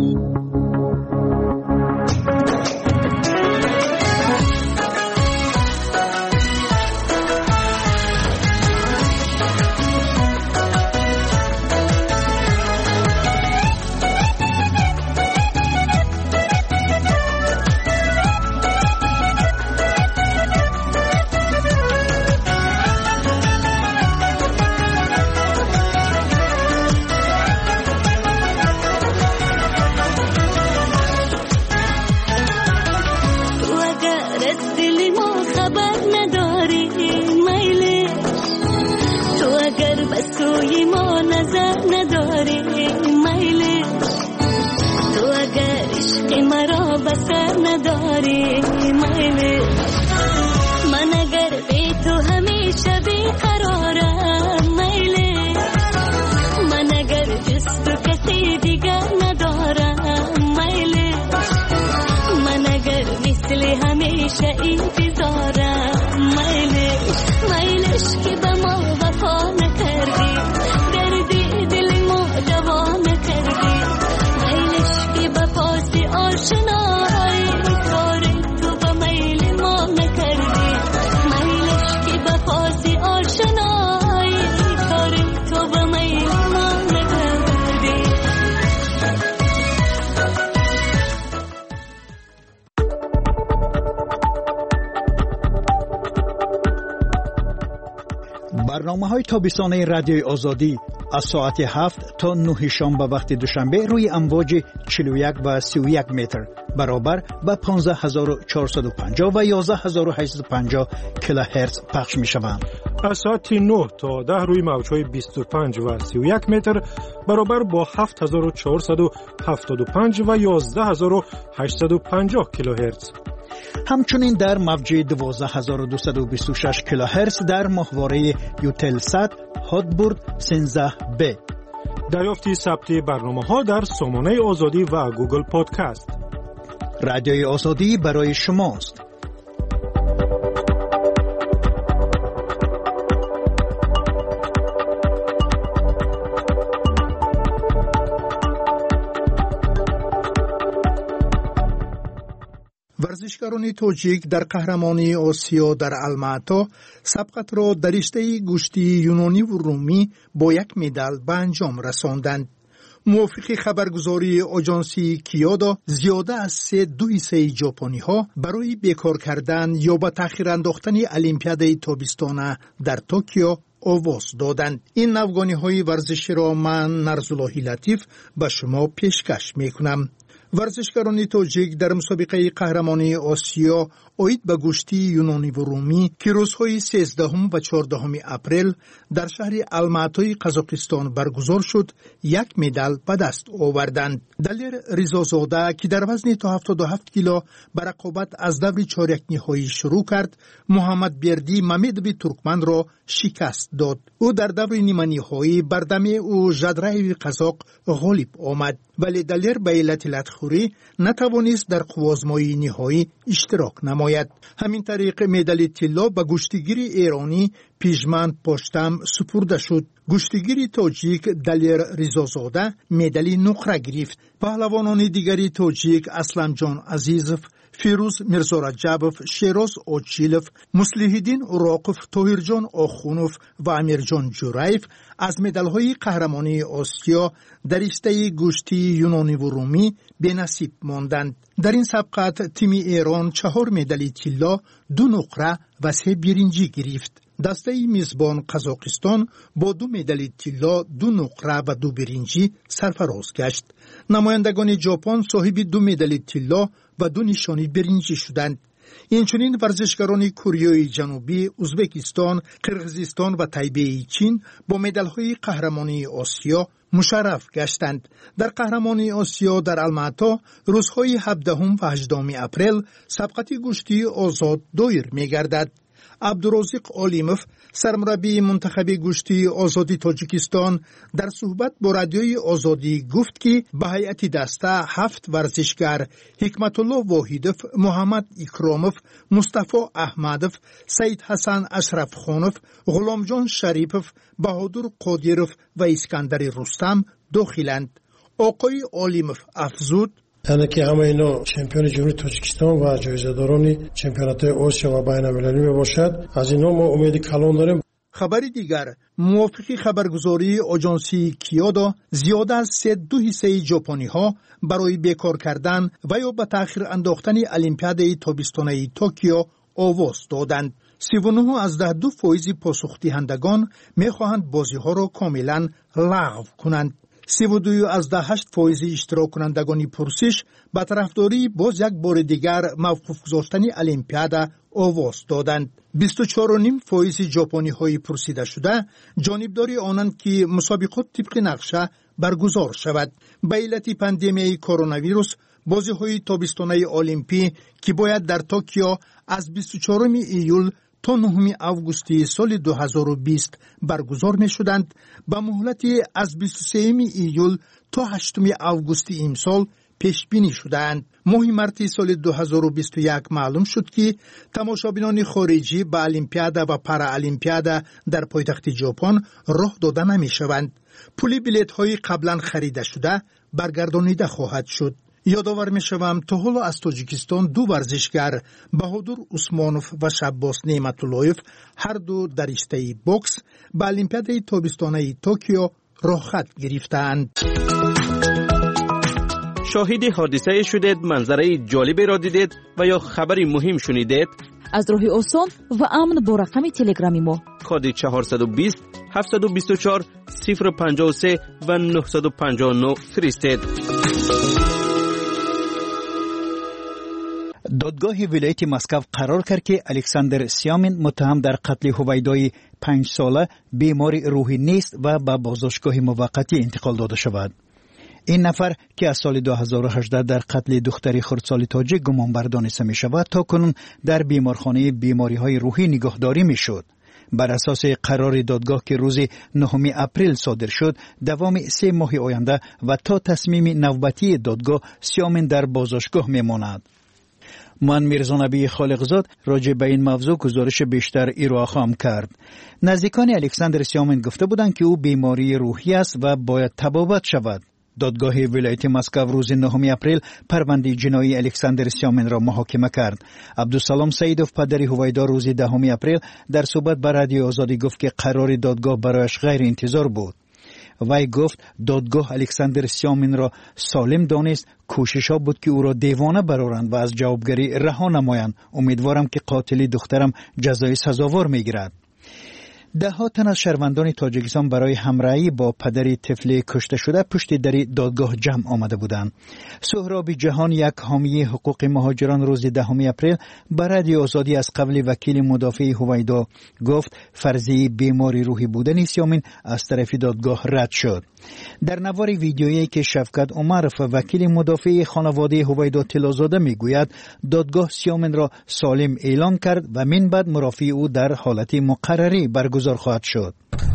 E: برنامه‌های تابستانه رادیوی آزادی از ساعت هفت تا نه شنبه وقت دوشنبه روی امواج چهل و یک و سی و یک متر برابر با پانزده هزار و چهارصد و پنجاه و یازده هزار و هشتصد و پنجاه کیلوهرتز پخش می‌شوند.
B: از ساعت نه تا ده روی موج‌های بیست و پنج و سی و یک متر برابر با هفت هزار و چهارصد و هفتاد و پنج و یازده هزار و هشتصد و پنجاه کیلوهرتز.
E: همچنین در موج دوازده هزار و دویست و بیست و شش کیلوهرتز در ماهواره یوتلسات هاتبورد سیزده بی.
B: دریافت ثبت برنامه‌ها در سامانه آزادی و گوگل پادکست.
E: رادیوی آزادی برای شماست.
G: ورزشکاران تاجیک در قهرمانی آسیا در الماتا سبقت را در رشته گوشتی یونانی و رومی با یک مدال به انجام رساندند. موافق خبرگزاری آژانسی کیودا زیاده از سه دو حصه ژاپنی ها برای بیکار کردن یا به تأخیر انداختن المپیاد تابستان در توکیو آواز دادند. این افغانی های ورزشی را من نرزاللهی لطیف به شما پیشکش میکنم. ورزشکاران تاجیک در مسابقه قهرمانی آسیا اوید به گوشتی یونانی و رومی که روزهای سیزدهم و چهاردهم اپریل در شهر الماتای قزاقستان برگزار شد یک مدال به دست آوردند. دلیر ریزازاده که در وزن تا هفتاد و هفت کیلو به رقابت از دور چهارک نهایی شروع کرد، محمد بیردی ممدوی ترکمن را شکست داد. او در دور نیمه نهایی بر دم او ژدرایو قزاق غالب آمد، ولی دلیر به علت لطخوری نتوانست در قوازمایی نهایی اشتراک نماید. همین طریق مدال طلا به گوشتگیر ایرانی پیشمند پاشتم سپرده شد. گوشتگیر تاجیک دلیر ریزازاده مدال نقره گرفت. پهلوانان دیگری تاجیک اسلمجان عزیزов، فیروز میرزا رجبov، شیراز آچیلov، مصلح‌الدین راقف، طاهرجان آخونوف و امیرجان جورایف از مدال‌های قهرمانی آسیا در رشته گوشتی یونانی و رومی به نصیب ماندند. در این سبقت تیم ایران چهار مدال طلا، دو نقره و سه برنجی گرفت. دسته میزبان قزاقستان با دو مدال طلا، دو نقره و دو برنجی سرفراز گشت. نمایندگان ژاپن صاحب دو مدال طلا و دو نشانی برنجی شدند. инчунин варзишгарони Кореяи ҷанубӣ, Узбекистон, Қирғизистон ва тайбеи Чин бо медалҳои қаҳрамонии Осиё мушарраф гаштанд. дар қаҳрамонии Осиё дар Алмато рӯзҳои ҳабдаҳум ва ҳаштумми апрел сабқати гӯштии озод доир мегардад. Абдурозиқ Олимов, сармураббии мунтахаби гӯштии озоди Тоҷикистон, дар суҳбат бо радиои Озодӣ гуфт, ки ба ҳайати даста ҳафт варзишгар Ҳикматулло Воҳидов, Муҳаммад Икромов, Мустафо Аҳмадов, Саид Ҳасан Ашрафхонов, Ғуломҷон Шарипов, Баҳодур Қодиров ва Искандари Рустам дохиланд. оқои Олимов афзуд:
U: яъне ки ҳама ино чемпиони ҷумҳурии Тоҷикистон ва ҷоизадорони чемпионатҳои Осиё ва байналмилалӣ мебошад. аз ино мо умеди калон дорем.
G: хабари дигар, мувофиқи хабаргузории оҷонсии Киёдо, зиёда аз се ду ҳиссаи ҷопониҳо барои бекор кардан ва ё ба таъхир андохтани Олимпиадаи тобистонаи Токио овоз доданд. сиву нӯҳ аздаҳ ду фоизи посухдиҳандагон мехоҳанд бозиҳоро комилан лағв кунанд. сиву ду аздаҳ ҳашт фоизи иштироккунандагони пурсиш ба тарафдории боз як бори дигар мавқуф гузоштани Олимпиада овоз доданд. бисту чору ним фоизи ҷопониҳои пурсидашуда ҷонибдори онанд, ки мусобиқот тибқи нақша баргузор шавад. ба иллати пандемияи коронавирус бозиҳои тобистонаи олимпӣ, ки бояд дар Токио аз бисту чорум июл то нӯҳум августи соли ду ҳазору бист баргузор мешуданд, ба муҳлати аз бисту сеюм июл то ҳаштум августи имсол пешбинӣ шудаанд. моҳи марти соли ду ҳазору бисту як маълум шуд, ки тамошобинони хориҷӣ ба Олимпиада ва Параолимпиада дар пойтахти Ҷопон роҳ дода намешаванд. пули билетҳои қаблан харидашуда баргардонида хоҳад шуд. ёдовар мешавам, то ҳоло аз Тоҷикистон ду варзишгар Баҳодур Усмонов ва Шаббос Неъматуллоев ҳар ду дар риштаи бокс ба Олимпиадаи тобистонаи Токио роҳхат гирифтаанд.
R: شاهد حادثه شدید، منظره جالبی را دیدید و یا خبری مهم شنیدید؟
T: از راه آسان و امن با رقم تلگرامی ما
R: کد چهارصد و بیست هفتصد و بیست و چهار صفر و پنجاه و سه و نهصد و پنجاه و نه فرستید.
E: دادگاه ولایت مسکو قرار کرد که الکساندر سیامین متهم در قتل هویدای پنج ساله بیمار روحی نیست و به بازداشتگاه موقتی انتقال داده شود. این نفر که از سال دو هزار و هجده در قتل دختری خردسال تاجیک گمانبر دانسته می شود، تا کنون در بیمارخانه بیماری های روحی نگهداری می شد. بر اساس قرار دادگاه که روز نهم اپریل صادر شد، دوام سه ماه آینده و تا تصمیم نوبتی دادگاه سیامین در بازداشتگاه می ماند. من میرزا نبی خالقزاد راجع به این موضوع گزارش بیشتر ارائه خواهم کرد. نزدیکان الکساندر سیامین گفته بودند که او بیماری روحی است و باید تبابت شود. دادگاه ولایت مسکو روز نهم اپریل پرونده جنایی الکساندر سیامین را محاکمه کرد. عبدالسلام سیدوف پدر هویدا روز دهم اپریل در صحبت با رادیو آزادی گفت که قرار دادگاه برایش غیر انتظار بود. وی گفت دادگاه الکساندر سیامین را سالم دانست، کوشش ها بود که او را دیوانه برآورند و از جوابگری رها نمایند. امیدوارم که قاتل دخترم جزای سزاوار میگیرد. ده ها تن از شهروندان تاجیکستان برای همراهی با پدر طفل کشته شده پشت در دادگاه جمع آمده بودند. سهراب جهان، یک حامی حقوق مهاجران، روز دهم اپریل به رادیو آزادی از قبل وکیل مدافع هویدا گفت فرضیه بیماری روحی بودن سیامین از طرف دادگاه رد شد. در نوار ویدیویی که شفقت عمرف وکیل مدافع خانواده هویدا اطلاع داده میگوید دادگاه سیامین را سالم اعلام کرد و من بعد مرافع او در حالت مقرری برگزار خواهد شد.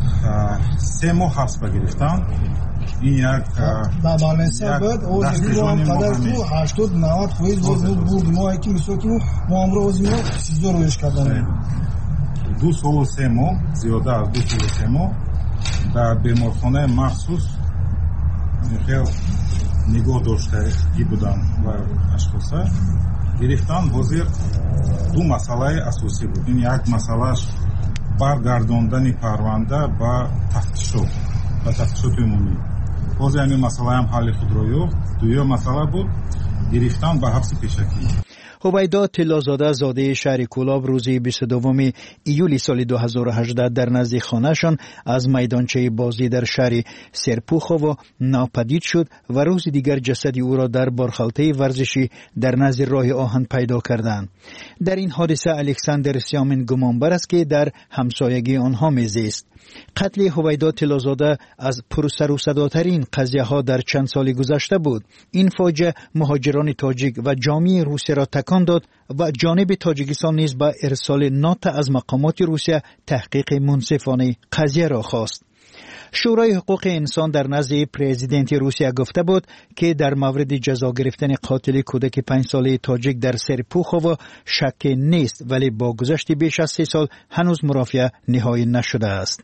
F: سه ماه حبس گرفتن. این یک
U: با بالنسا بود او دیگه هم قدر تو هشتاد نود فیصد بود. ما که میسوتیم ما امروز ما سیزده رویش کردن.
F: دو سال و سه ماه زیاده از دو سال و سه ماه در بیمارخانه مخصوص خیلی نگاه داشتگی بودن و اشخاصا گرفتن. وزیر دو مسئله اساسی بود. این یک مسئلهش برگرداندن پرونده با تفتیشات و تفتیشات عمومی. باز این مسئله هم حل خود را یافت. دوم مسئله بود گرفتن به حبس پیشکی.
E: هویدا طلازاده زاده شهر کولاب روز بیست و دوم ایولی سال دو هزار و هجده در نزد خانه‌شان از میدانچه بازی در شهر سرپوخوو ناپدید شد و روز دیگر جسد او را در بارخالته ورزشی در نزد راه آهن پیدا کردند. در این حادثه الکساندر سیامین گمانبر است که در همسایگی آنها میزیست. قتل هویدا طلازاده از پرسر و صداترین قضیه ها در چند سال گذشته بود. این فاجعه مهاجران تاجیک و جامعه روسیه را تکان داد و جانب تاجیکستان نیز با ارسال نات از مقامات روسیه تحقیق منصفانه قضیه را خواست. شورای حقوق انسان در نزد پرزیدنت روسیه گفته بود که در مورد جزا گرفتن قاتل کودک پنج ساله تاجیک در سرپوخوو شک نیست، ولی با گذشت بیش از سه سال هنوز مرافعه نهایی نشده است.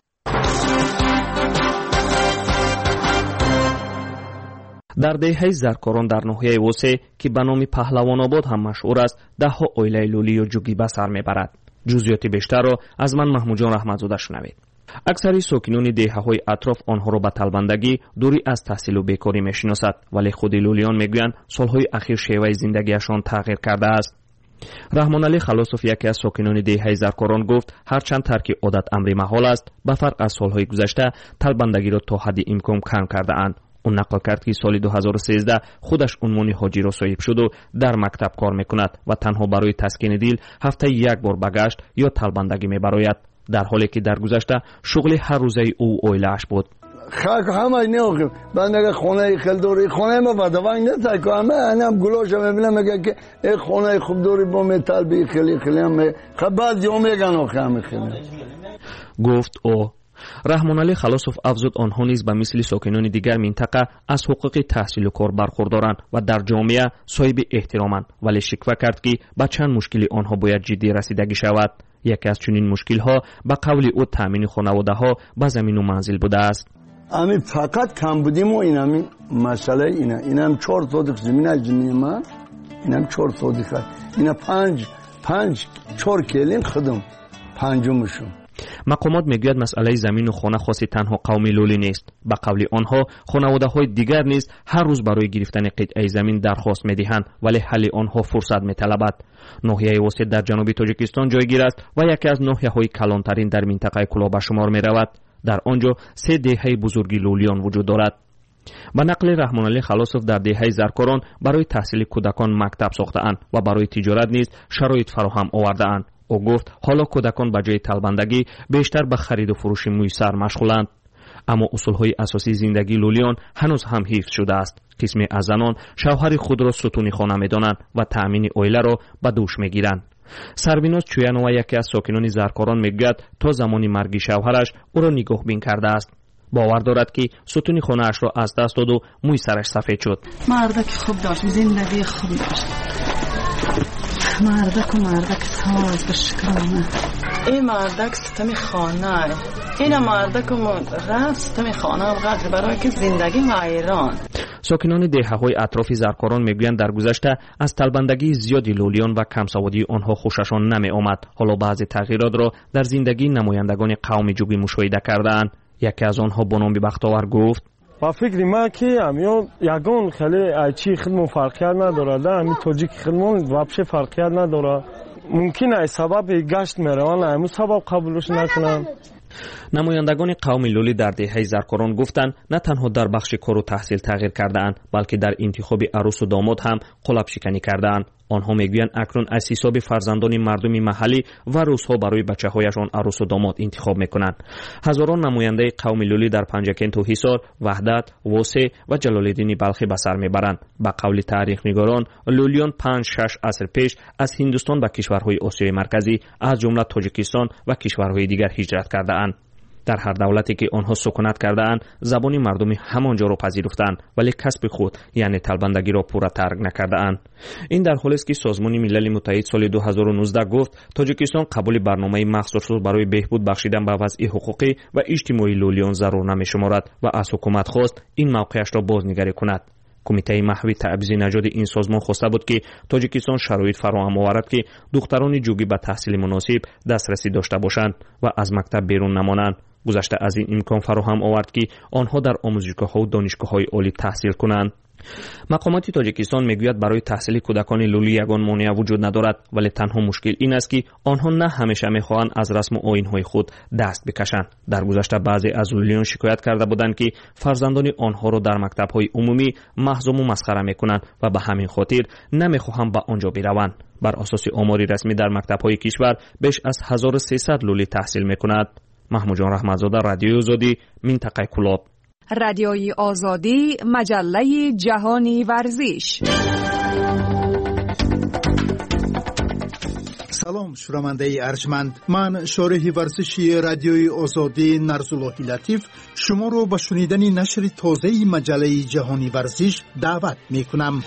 H: در دهه زرکاران در ناحیه وسه که به نام پهلوان آباد هم مشهور است، ده ها اویله لولی و جوگی به سر میبرد. جزئیات بیشتر را از من محمود جان رحمتزاده شنوید. اکثر ساکنان دهه‌های اطراف آنها را به طلبندگی، دوری از تحصیل و بیکاری میشناسد، ولی خود لولیان میگویند سالهای اخیر شیوه زندگیشان تغییر کرده است. رحمان علی خلاصوف یکی از ساکنان دهه زرکاران گفت هرچند ترک عادت امری محال است، به فرق از سالهای گذشته طلبندگی را تا حد امکان کم کرده اند. اون نقل کرد که سال دو هزار و سیزده خودش عنوان حاجی را صاحب شد و در مکتب کار میکند و تنها برای تسکین دل هفته یک بار بگشت یا طلبندگی میبراید، در حالی که در گذشته شغل هر روزه او اویله‌اش بود.
K: خاک همه نیوگم بنده خونه خیلی دوری خونه ما بدوانگ نتای که همه انم گلوش میبینم میگه که این خونه خوب دوری با متال بی خیلی خیلی هم خب بعد یوم میگن آخه همه خیلی
H: گفت او. رحمان علی خلاصوف افزود آنها نیز به مثل ساکنان دیگر منطقه از حقوق تحصیل و کار برخوردارند و در جامعه صاحب احترامند، ولی شکوه کرد که به چند مشکلی آنها باید جدی رسیدگی شود. یکی از چنین مشکل‌ها به قول او تامین خانواده‌ها به زمین و منزل بوده است.
K: امی فقط کم بودیم و این همی مسئله اینه اینم چهار صدق زمین از زمین من اینم چهار صدق اینا پنج پنج چهار کلین خدم پنجمشون.
H: مقامات میگوید مسئله زمین و خانه خاص تنها قوم لولی نیست. به قول آنها خانواده‌های دیگر نیز هر روز برای گرفتن قطعه زمین درخواست میدهند، ولی حل آنها فرصت میطلبد. ناحیه وسط در جنوب تاجیکستان جایگیر است و یکی از ناحیه‌های کلانترین در منطقه کلا به شمار میرود. در آنجا سه دهه بزرگی لولیان وجود دارد. به نقل رحمان علی خلاصوف در دهه زرکاران برای تحصیل کودکان مکتب ساخته‌اند و برای تجارت نیز شرایط فراهم آورده‌اند. او گفت حالا کودکان به جای طلبندگی بیشتر به خرید و فروش مویسر مشغولند. اما اصولهای اساسی زندگی لولیان هنوز هم حفظ شده است. قسمی از زنان شوهر خود را ستون خانه می‌دانند و تأمین اویله را به دوش می‌گیرند. سربیناز چویانوا یکی از ساکنان زرکاران میگوید تا زمان مرگ شوهرش او را نگاهبین کرده است. باور دارد که ستون خانه اش را از دست داد و موی سرش سفید شد.
W: مردک خوب داشت، زندگی خوب داشت. مردک و مردک تاز بشکرانه. این مردک ستم خانه این مردک و رفت ستم خانه و قدر برای که زندگی ویران.
H: ساکنان دهه‌های اطراف زرکاران میگویند در گذشته از طلبندگی زیادی لولیان و کمسوادی آنها خوششان نمی آمد. حالا بعضی تغییرات را در زندگی نمایندگان قوم جوگی مشاهده کردند. یکی از آنها با نام بختاور گفت
X: با فکر ما که امیو یگان خیلی چی خدمون فرقیت نداره، امی تاجیک خدمون وابشه فرقیت نداره. ممکنه سبب گشت میروان امو سبب قبولش نکنن.
H: نمایندگان قوم لولی در دهه زرکاران گفتند نه تنها در بخش کار و تحصیل تغییر کرده اند، بلکه در انتخاب عروس و داماد هم قلاب شکنی کرده اند. آنها میگویند اکنون از حساب فرزندان مردم محلی و روزها برای بچه‌هایشان عروس و داماد انتخاب میکنند. هزاران نماینده قوم لولی در پنجکن و حصار، وحدت، وسه و جلالالدین بلخی به سر میبرند. به قول تاریخ‌نگاران لولیان پنج شش عصر پیش از هندوستان به کشورهای آسیای مرکزی از جمله تاجیکستان و کشورهای دیگر هجرت کرده اند. در هر دولتی که آنها سکونت کرده اند زبان مردمی همانجا را پذیرفتند، ولی کسب خود یعنی طلبندگی را پورا ترک نکرده اند. این در حالی است که سازمان ملل متحد سال دو هزار و نوزده گفت تاجیکستان قبول برنامه مخصوص برای بهبود بخشیدن به وضع حقوقی و اجتماعی لولیان ضرور نمی‌شمارد و از حکومت خواست این موقعش را بازنگری کند. کمیته محوی تبعیض نژادی این سازمان خواسته بود که تاجیکستان شرایط فراهم آورد که دختران جوگی به تحصیل مناسب دسترسی داشته باشند و از مکتب بیرون نمانند. گذشته از این امکان فراهم آورد که آنها در آموزشگاه‌ها و دانشگاه‌های عالی تحصیل کنند. مقامات تاجیکستان میگوید برای تحصیل کودکان لولی یگان مانع وجود ندارد، ولی تنها مشکل این است که آنها نه همیشه میخواهند از رسم و آیین‌های خود دست بکشند. در گذشته بعضی از لولیان شکایت کرده بودند که فرزندان آنها را در مکتب‌های عمومی محضوم و مسخره میکنند و به همین خاطر نمیخواهند به آنجا بروند. بر اساس آماری رسمی در مکتب‌های کشور بیش از هزار و سیصد لولی تحصیل میکند. محمود جان رحمتزاده، رادیوی آزادی، منطقه کلاب.
I: رادیوی آزادی، مجله جهانی ورزش.
G: سلام شنونده ارجمند، من شارح ورزشی رادیوی آزادی نرزالله لطیف شما رو به شنیدن نشر تازه مجله جهانی ورزش دعوت می کنم.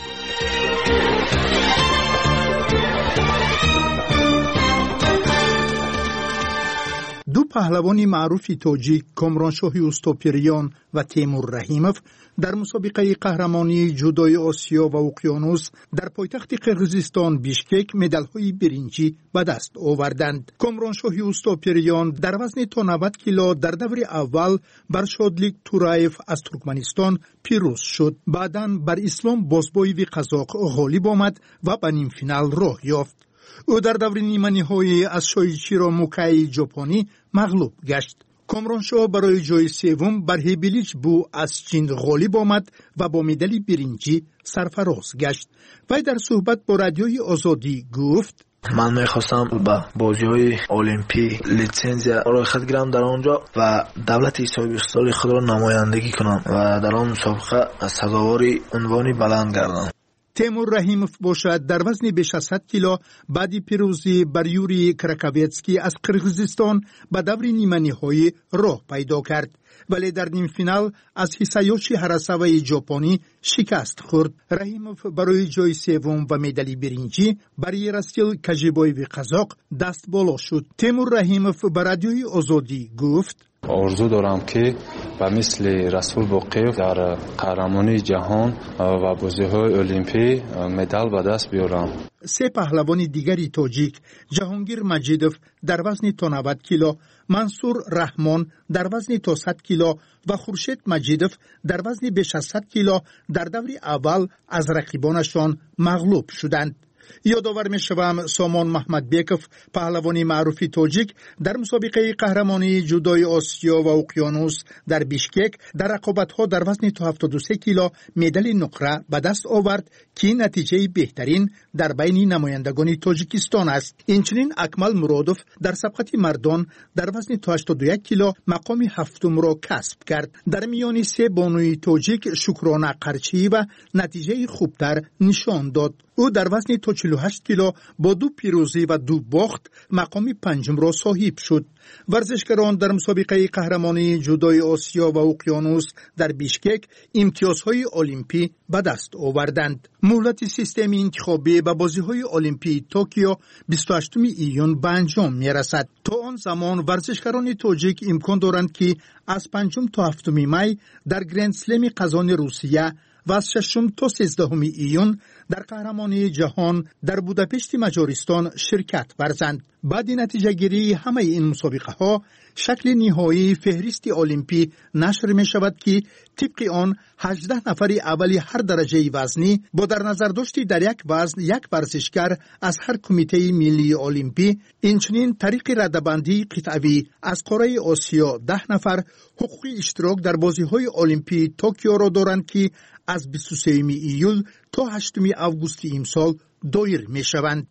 G: دو پهلوان معروف تاجیک کامرانشاه اوستوپیریان و تیمور رحیموف در مسابقه قهرمانی جودوی آسیا و اقیانوس در پایتخت قرقیزستان بیشکک مدال‌های برنجی به دست آوردند. کامرانشاه اوستوپیریان در وزن تا نود کیلو در دور اول بر شادلیک تورایف از ترکمنستان پیروز شد. بعداً بر اسلام بازبایوی قزاق غالب آمد و به نیم فینال راه یافت. او در دور نیمه‌نهایی از شویچیرو موکای ژاپنی مغلوب گشت. کامرانشاه برای جای سوم بر هیبلیچ بو از چین غالب آمد و با مدال برنجی سرفراز گشت. وی در صحبت با رادیوی آزادی گفت:
J: من میخواستم با بازی های المپی لیسانسیا را خود گیرم در آنجا و دولت حسابی استاد خود را نمایندگی کنم و در آن مسابقه از سزاوار عنوانی بلند گردم.
G: تیمور رحیموف باشد در وزن بیش از صد کیلو بعد پیروزی بر یوری کراکویتسکی از قرقیزستان به دور نیمه نهایی راه پیدا کرد، ولی در نیم فینال از هیسایوشی هاراساوای ژاپنی شکست خورد. رحیموف برای جای سوم و مدال برنجی برای راسیل کاژیبایوی قزاق دست بالا شد. تیمور رحیموف به رادیوی آزادی گفت:
M: آرزو دارم که به مثل رسول باقیف در قهرمانی جهان و بازی‌های المپی مدال به دست بیارم.
G: سه پهلوان دیگری تاجیک، جهانگیر مجیدوف در وزن تا نود کیلو، منصور رحمان در وزن تا صد کیلو و خورشید مجیدوف در وزن بیش از صد کیلو در دور اول از رقیبانشان مغلوب شدند. یادآور می‌شوم سامان محمد بیکوف پهلوانی معروف تاجیک در مسابقه قهرمانی جودوی آسیا و اقیانوس در بیشکک در رقابت‌ها در وزن تا هفتاد و سه کیلو مدال نقره به دست آورد که نتیجه بهترین در بین نمایندگان تاجیکستان است. اینچنین اکمل مرادوف در سبقت مردان در وزن تا هشتاد و یک کیلو مقام هفتم را کسب کرد. در میان سه بانوی تاجیک شکرانه قرچی و نتیجه خوبتر نشان داد. او در وزن تا چهل و هشت کیلو با دو پیروزی و دو باخت مقام پنجم را صاحب شد. ورزشکاران در مسابقه قهرمانی جودوی آسیا و اقیانوس در بیشکک امتیازهای المپی به دست آوردند. مهلت سیستم انتخابی به بازی‌های المپی توکیو بیست و هشتم ایون به انجام می‌رسد. تا آن زمان ورزشکاران تاجیک امکان دارند که از پنجم تا هفتم می در گرند اسلم قزان روسیه و از ششم تا سیزدهم ایون در قهرمانی جهان در بوداپشت مجارستان شرکت ورزند. بعد نتیجه گیری همه این مسابقه ها شکل نهایی فهرست المپی نشر می شود که طبق آن هجده نفر اولی هر درجه وزنی با در نظر داشتی در یک وزن یک ورزشکار از هر کمیته ملی المپی، اینچنین طریق رده‌بندی قطعی از قاره آسیا ده نفر حقوق اشتراک در بازی‌های المپی توکیو را دارند که از بیست و سوم ایول تا هشتم آگوست امسال دایر می شوند.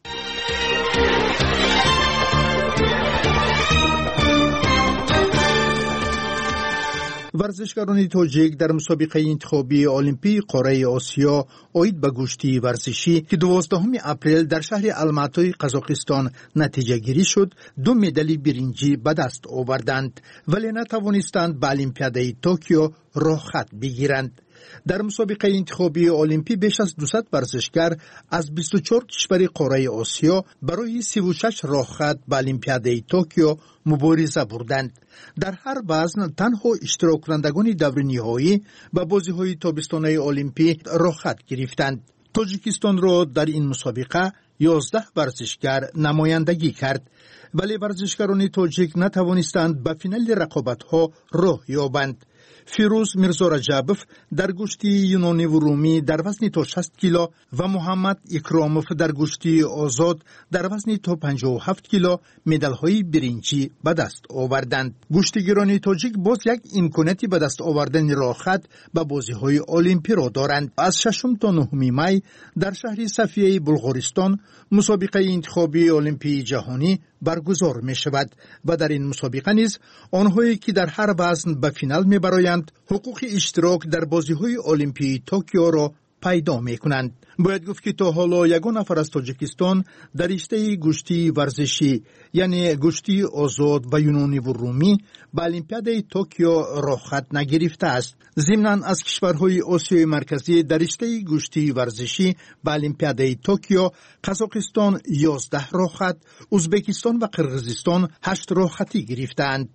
G: ورزشکاران تاجیک در مسابقه انتخابی المپی قاره آسیا آید به گشتی ورزشی که دوازدهم اپریل در شهر الماتای قزاقستان نتیجه گیری شد دو مدال برنجی به دست آوردند، ولی نتوانستند به المپیادای توکیو راه خط بگیرند. در مسابقه انتخابی المپی بیش از دویست ورزشکار از بیست و چهار کشور قاره آسیا برای سی و شش راه خط به المپیادای توکیو مبارزه بردند. در هر وزن تنها اشتراک کنندگان دور نهایی به بازی‌های تابستانه المپی راه خط گرفتند. تاجیکستان را در این مسابقه یازده ورزشکار نمایندگی کرد، ولی ورزشکاران تاجیک نتوانستند به فینال رقابت‌ها راه یابند. فیروز میرزا رجبوف در گوشتی یونانی و رومی در وزن تا شصت کیلو و محمد اکراموف در گوشتی آزاد در وزن تا پنجاه و هفت کیلو مدال‌های برنجی به دست آوردند. گوشتگیران تاجیک باز یک امکاناتی به دست آوردن راحت به بازی‌های المپی را دارند. از ششم تا نهم می در شهر صفیه بلغارستان مسابقه انتخابی المپی جهانی برگزار می شود و در این مسابقه نیز آنهایی که در هر وزن به فینال می برآیند حقوق اشتراک در بازی‌های المپی توکیو را پیدا می کنند. باید گفت که تا حالا یگان نفر از تاجیکستان در رشته گوشتی ورزشی یعنی گوشتی آزاد و یونانی و رومی به المپیاد توکیو راحت نگرفته است. ضمناً از کشورهای آسیای مرکزی در رشته گوشتی ورزشی به المپیاد توکیو قزاقستان یازده راحت، ازبکستان و قرقیزستان هشت راحتی گرفتند.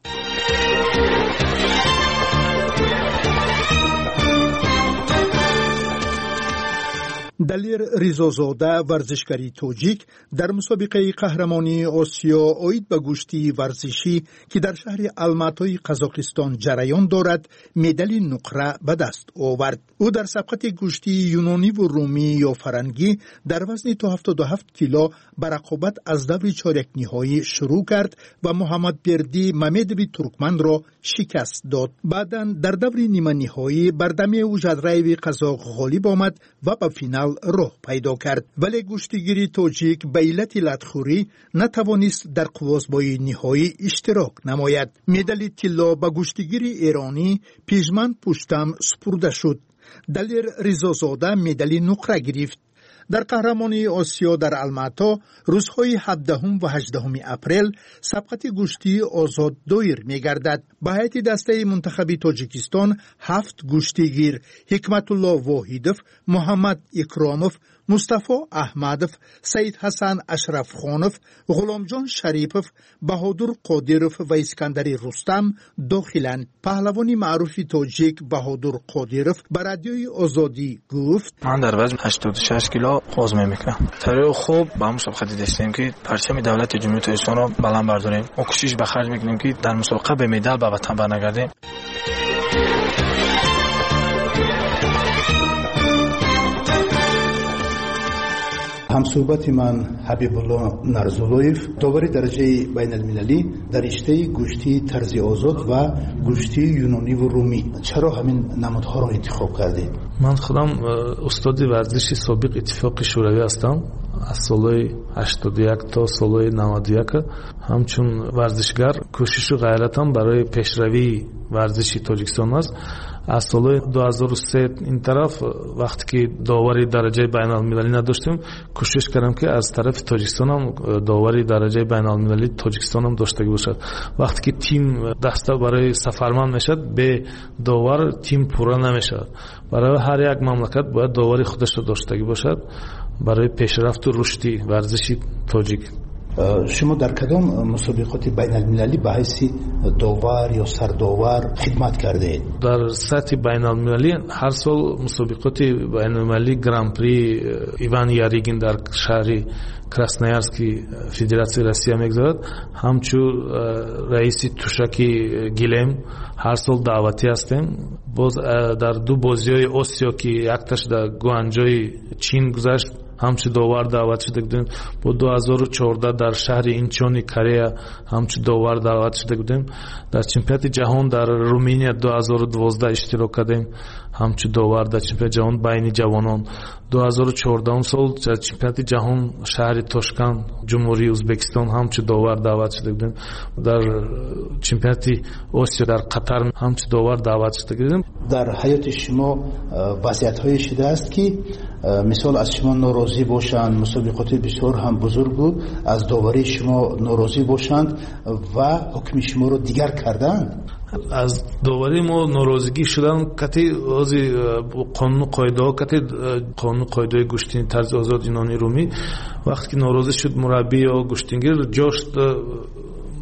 G: دلیر ریزازاده ورزشکاری تاجیک در مسابقه قهرمانی آسیا آید به گوشتی ورزشی که در شهر الماتای قزاقستان جریان دارد مدال نقره به دست آورد. او در سبقت گوشتی یونانی و رومی یا فرنگی در وزن تا هفتاد و هفت کیلو به رقابت از دور چهارک نهایی شروع کرد و محمد بردی ممدوی ترکمن را شکست داد. بعداً در دور نیمه نهایی بر دم او جدرایوی قزاق غالب آمد و به فینال راه پیدا کرد، ولی گوشتگیری تاجیک به علت لطخوری نتوانست در قوازبای نهایی اشتراک نماید. مدال طلا به گوشتگیر ایرانی پیژمن پشتم سپرده شد. دلیر ریزازاده مدال نقره گرفت. در قهرمانی آسیا در الماتا روزهای هفدهم و هجدهم اپریل سبقت گوشتی آزاد دایر می گردد. به هیئت دسته منتخبی تاجیکستان هفت گوشتیگیر حکمت الله واحدوف، محمد اکراموف، مصطفی احمدوف، سید حسن اشرف خانوف، غلامجان شریفوف، بهادر قادیروف و اسکندر رستم داخلند. پهلوانی معروف تاجیک بهادر قادیروف به رادیوی آزادی گفت:
J: من در وزن هشتاد و شش کیلو قوز میکنم. طریق خوب با مسابقه داشتیم که پرچم دولت جمهوری تاجیکستان را بلند برداریم. ما کوشش به خرج میکنیم که در مسابقه به مدال به وطن برنگردیم.
C: همصحبت من حبیب الله نرزولویف، داور درجه بین المللی در رشته گوشتی طرز آزاد و گوشتی یونانی و رومی. چرا همین نمادها را انتخاب کردید؟
L: من خودم استاد ورزشی سابق اتفاق شوروی هستم. از سالهای هشتاد و یک تا سالهای نود و یک همچون ورزشگر کوشش و غیرتم برای پیشروی ورزشی تاجیکستان است. از سال دو هزار و سه این طرف وقتی که داوری درجه بین المللی نداشتیم کوشش کردم که از طرف تاجیکستان هم داوری درجه بین المللی تاجیکستان هم داشته باشد. وقتی که تیم دسته برای سفرمند میشد به داور تیم پورا نمیشد. برای هر یک مملکت باید داوری خودش را داشته باشد برای پیشرفت و رشد ورزشی تاجیک.
C: شما در کدام مسابقات بین المللی به حیث داور یا سرداور خدمت کرده اید؟
L: در سطح بین المللی هر سال مسابقات بین المللی گران پری ایوان یاریگین در شهر کراسنویارسکی فدراسیون روسیه میگذارد. همچون رئیس توشکی گیلم هر سال دعوتی هستیم. باز در دو بازی‌های آسیا که یکتاش در گوانجوی چین گذشت همچون داور دعوت شده بودیم. با دو هزار و چهارده در شهر اینچون کره همچون داور دعوت شده بودیم. در چمپیونات جهان در رومانیا دو هزار و دوازده اشتراک کردیم همچون داور در چمپیونات جهان بین جوانان. دو هزار و چهارده سال در چمپیونات جهان شهر تاشکند جمهوری ازبکستان همچون داور دعوت شده بودیم. در چمپیونات آسیا در قطر همچون داور دعوت شده بودیم.
C: در حیات شما وضعیت‌های شده است که مثال از شما ناراضی باشند، مسابقات بسیار هم بزرگ بود، از داوری شما ناراضی باشند و حکم شما رو دیگر کردند.
L: از داوری ما ناراضگی شدن کتی از قانون قاعده ها کتی قانون قاعده گوشتین طرز آزاد یونانی رومی وقتی که ناراضی شد مربی یا گوشتینگیر جاش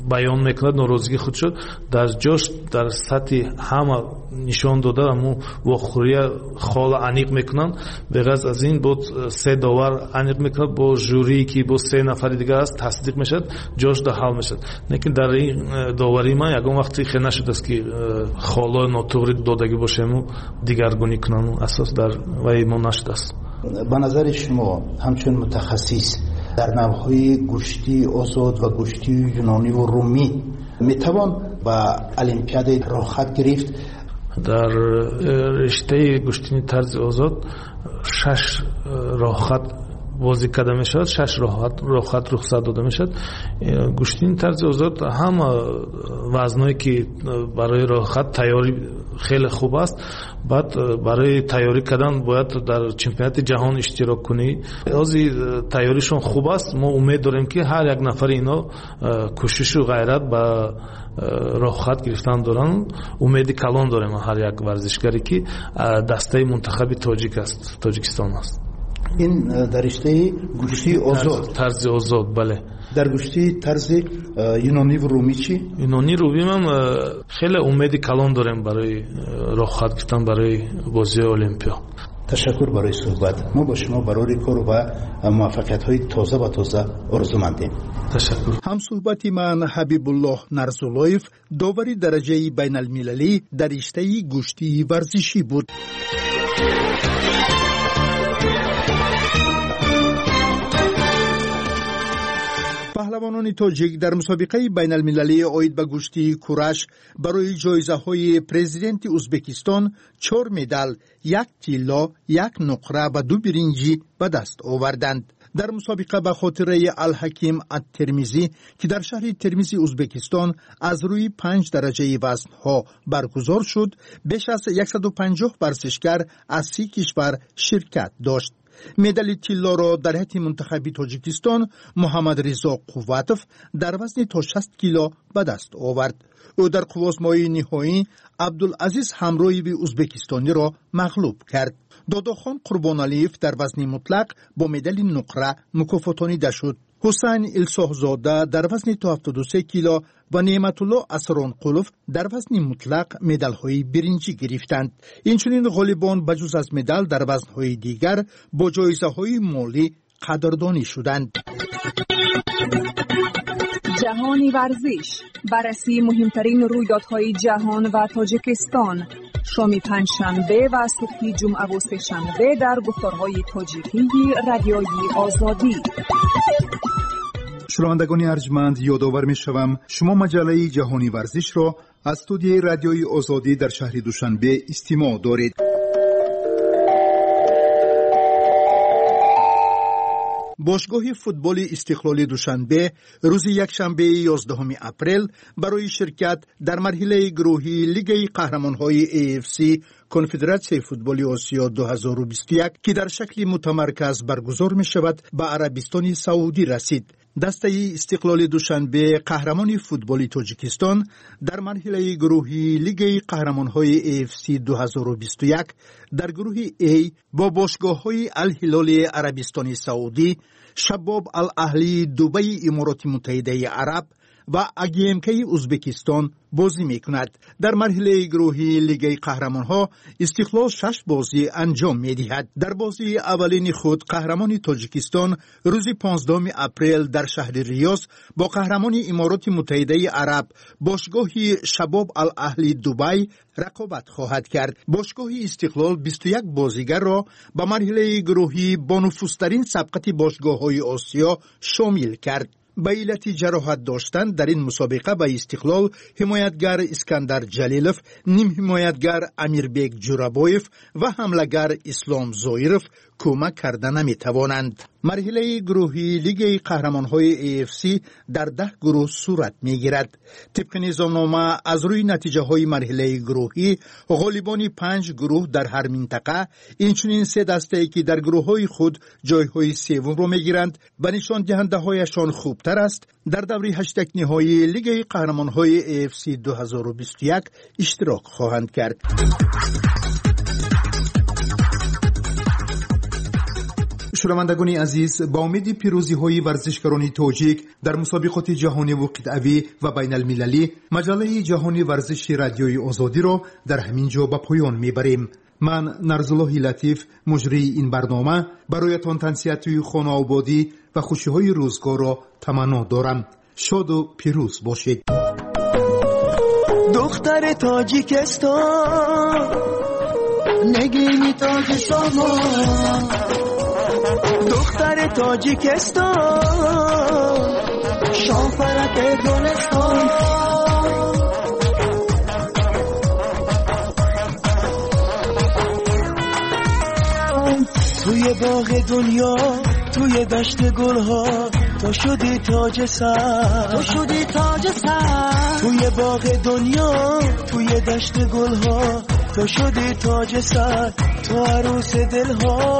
L: بیان میکند ناراضگی خودشو در جاش در سطح همه نشان داده امو واخوری خال انیق میکنن. بغض از این بود سه داور انیق میکنه با جوری که با سه نفر دیگه است تصدیق میشد جاش ده حل میشد. لیکن در این داوری ما یگان وقتی خیلی نشد است که خالای ناتوری دادگی باشه امو دیگرگونی کنن اساس در وی ما نشد است.
C: به نظر شما همچون متخصص در نوعهای گوشتی آزاد و گوشتی یونانی و رومی میتوان با المپیاد راحت گرفت؟
L: در رشته گوشتنی طرز آزاد شش راحت بازی کرده میشد، شش راحت راحت رخصت داده میشد. گوشتنی طرز آزاد هم وزنایی که برای راحت تیاری خیلی خوب است. بعد برای تیاری کردن باید در چمپیونات جهان اشتراک کنی. از تیاریشون خوب است. ما امید داریم که هر یک نفر اینا کوشش و غیرت با راحت گرفتن دارن. امید کلان داریم هر یک ورزشکاری که دسته منتخب تاجیک است، تاجیکستان است.
C: این در رشته گوشتی آزاد
L: طرز آزاد بله.
C: در گوشتی طرز یونانی و رومی چی؟
L: یونانی رومی هم خیلی امید کلان داریم برای راحت گرفتن برای بازی المپیا.
C: تشکر برای صحبت. ما با شما برای کار و موفقیت های تازه و تازه آرزومندیم.
L: تشکر.
G: هم صحبتی من حبیب الله نرزولایف داوری درجه بین المللی در رشته گوشتی ورزشی بود. پهلوانان تاجیک در مسابقه بین المللی آید به گوشتی کورش برای جایزه های پرزیدنت ازبکستان چهار مدال، یک طلا، یک نقره و دو برنجی به دست آوردند. در مسابقه به خاطره الحکیم الترمیزی که در شهر ترمیز ازبکستان از روی پنج درجه وزنها برگزار شد، بیش از صد و پنجاه ورزشکار از سی کشور شرکت داشت. مدال طلا را در هیئت منتخبی تاجیکستان محمد رضا قوتوف در وزن تا شصت کیلو به دست آورد. او در قوازمای نهایی عبدالعزیز همرویی ازبکستانی را مغلوب کرد. داداخان قربانعلیف در وزن مطلق با مدال نقره مکافاتانیده شد. حسین الساهزاده در وزن تا هفتاد و سه کیلو و نعمت الله اسرانقلوف در وزن مطلق مدال‌های برنجی گرفتند. اینچنین غالبان بجز از مدال در وزن‌های دیگر با جایزه‌های مالی قدردانی شدند.
I: جهانی ورزش، بررسی مهمترین رویدادهای جهان و تاجیکستان، شام پنجشنبه و صبح جمعه و سه‌شنبه در گفتارهای تاجیکی رادیویی آزادی.
G: شنوندگان ارجمند، یادآور می‌شوم شما مجله جهانی ورزش را از استودیوی رادیویی آزادی در شهر دوشنبه استماع دارید. باشگاه فوتبال استقلال دوشنبه روز یکشنبه یازدهم اپریل برای شرکت در مرحله گروهی لیگ قهرمان‌های ای اف سی کنفدراسیون فوتبال آسیا دو هزار و بیست و یک که در شکل متمرکز برگزار می شود به عربستان سعودی رسید. دسته استقلال دوشنبه قهرمان فوتبال تاجیکستان در مرحله گروهی لیگ قهرمان‌های ای اف سی دو هزار و بیست و یک در گروه A با باشگاه‌های الهلال عربستان سعودی، شباب الاهلی دبی امارات متحده عرب و اگیمکی ازبکستان بازی میکند. در مرحله گروهی لیگ قهرمان‌ها استقلال شش بازی انجام می‌دهد. در بازی اولین خود قهرمان تاجیکستان روز پانزدهم اپریل در شهر ریاض با قهرمان امارات متحده عرب باشگاه شباب الاهلی دبی رقابت خواهد کرد. باشگاه استقلال بیست و یک بازیگر را به مرحله گروهی با نفوذترین سبقت باشگاه‌های آسیا شامل کرد. به علت جراحت داشتن در این مسابقه به استقلال حمایتگر اسکندر جلیلوف، نیم حمایتگر امیربیگ جورابویف و حملهگر اسلام زایروف کمک کرده نمی توانند. مرحله گروهی لیگ قهرمان‌های ای اف سی در ده گروه صورت می‌گیرد. طبق نظامنامه از روی نتیجه‌های مرحله گروهی غالبان پنج گروه در هر منطقه، اینچنین سه دسته که در گروه‌های خود جای‌های سوم را می‌گیرند و نشان دهنده‌هایشان خوبتر است، در دوره هشت نهایی لیگ قهرمان‌های ای اف سی دو هزار و بیست و یک اشتراک خواهند کرد. شنوندگان عزیز، با امید پیروزی های ورزشکاران تاجیک در مسابقات جهانی و قطعی و بین المللی، مجله جهانی ورزش رادیوی آزادی را در همین جا به پایان میبریم. من نرزالله لطیف مجری این برنامه برایتان تنسیت خانه آبادی و خوشی های روزگار را تمنا دارم. شاد و پیروز باشید.
D: دختر تاجیکستان نگینی تاج سامان، دختر تاجیکستان شافرک گلستان، توی باغ دنیا توی دشت گلها تو شدی تاج سر، تو شدی تاج سر، توی باغ دنیا توی دشت گلها تو شدی تاج سر، تو عروس دلها،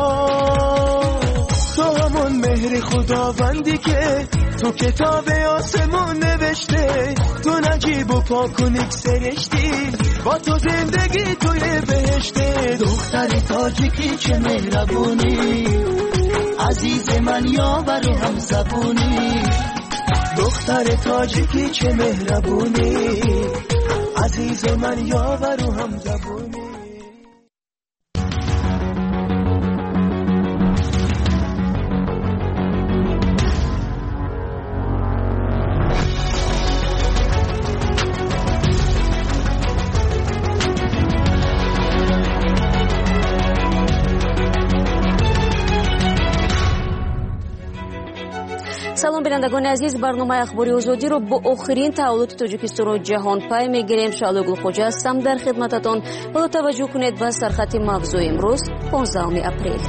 D: تو همون مهر خداوندی که تو کتاب آسمون نوشته، تو نجیب و پاکونیک سرشتی، با تو زندگی توی بهشته. دختر تاجیکی چه مهربونی، عزیز من یاور و هم زبونی، دختر تاجیکی چه مهربونی، عزیز من یاور و هم زبونی.
A: салом бинандагони азиз, барномаи ахбори озодиро бо охирин таҳвилоти тоҷикистону ҷаҳонпай мегирем. шаълои гулхоҷа ҳастам дар хидмататон. ҳоло таваҷҷӯҳ кунед ба сархати мавзӯи имрӯз понздаҳуми апрел.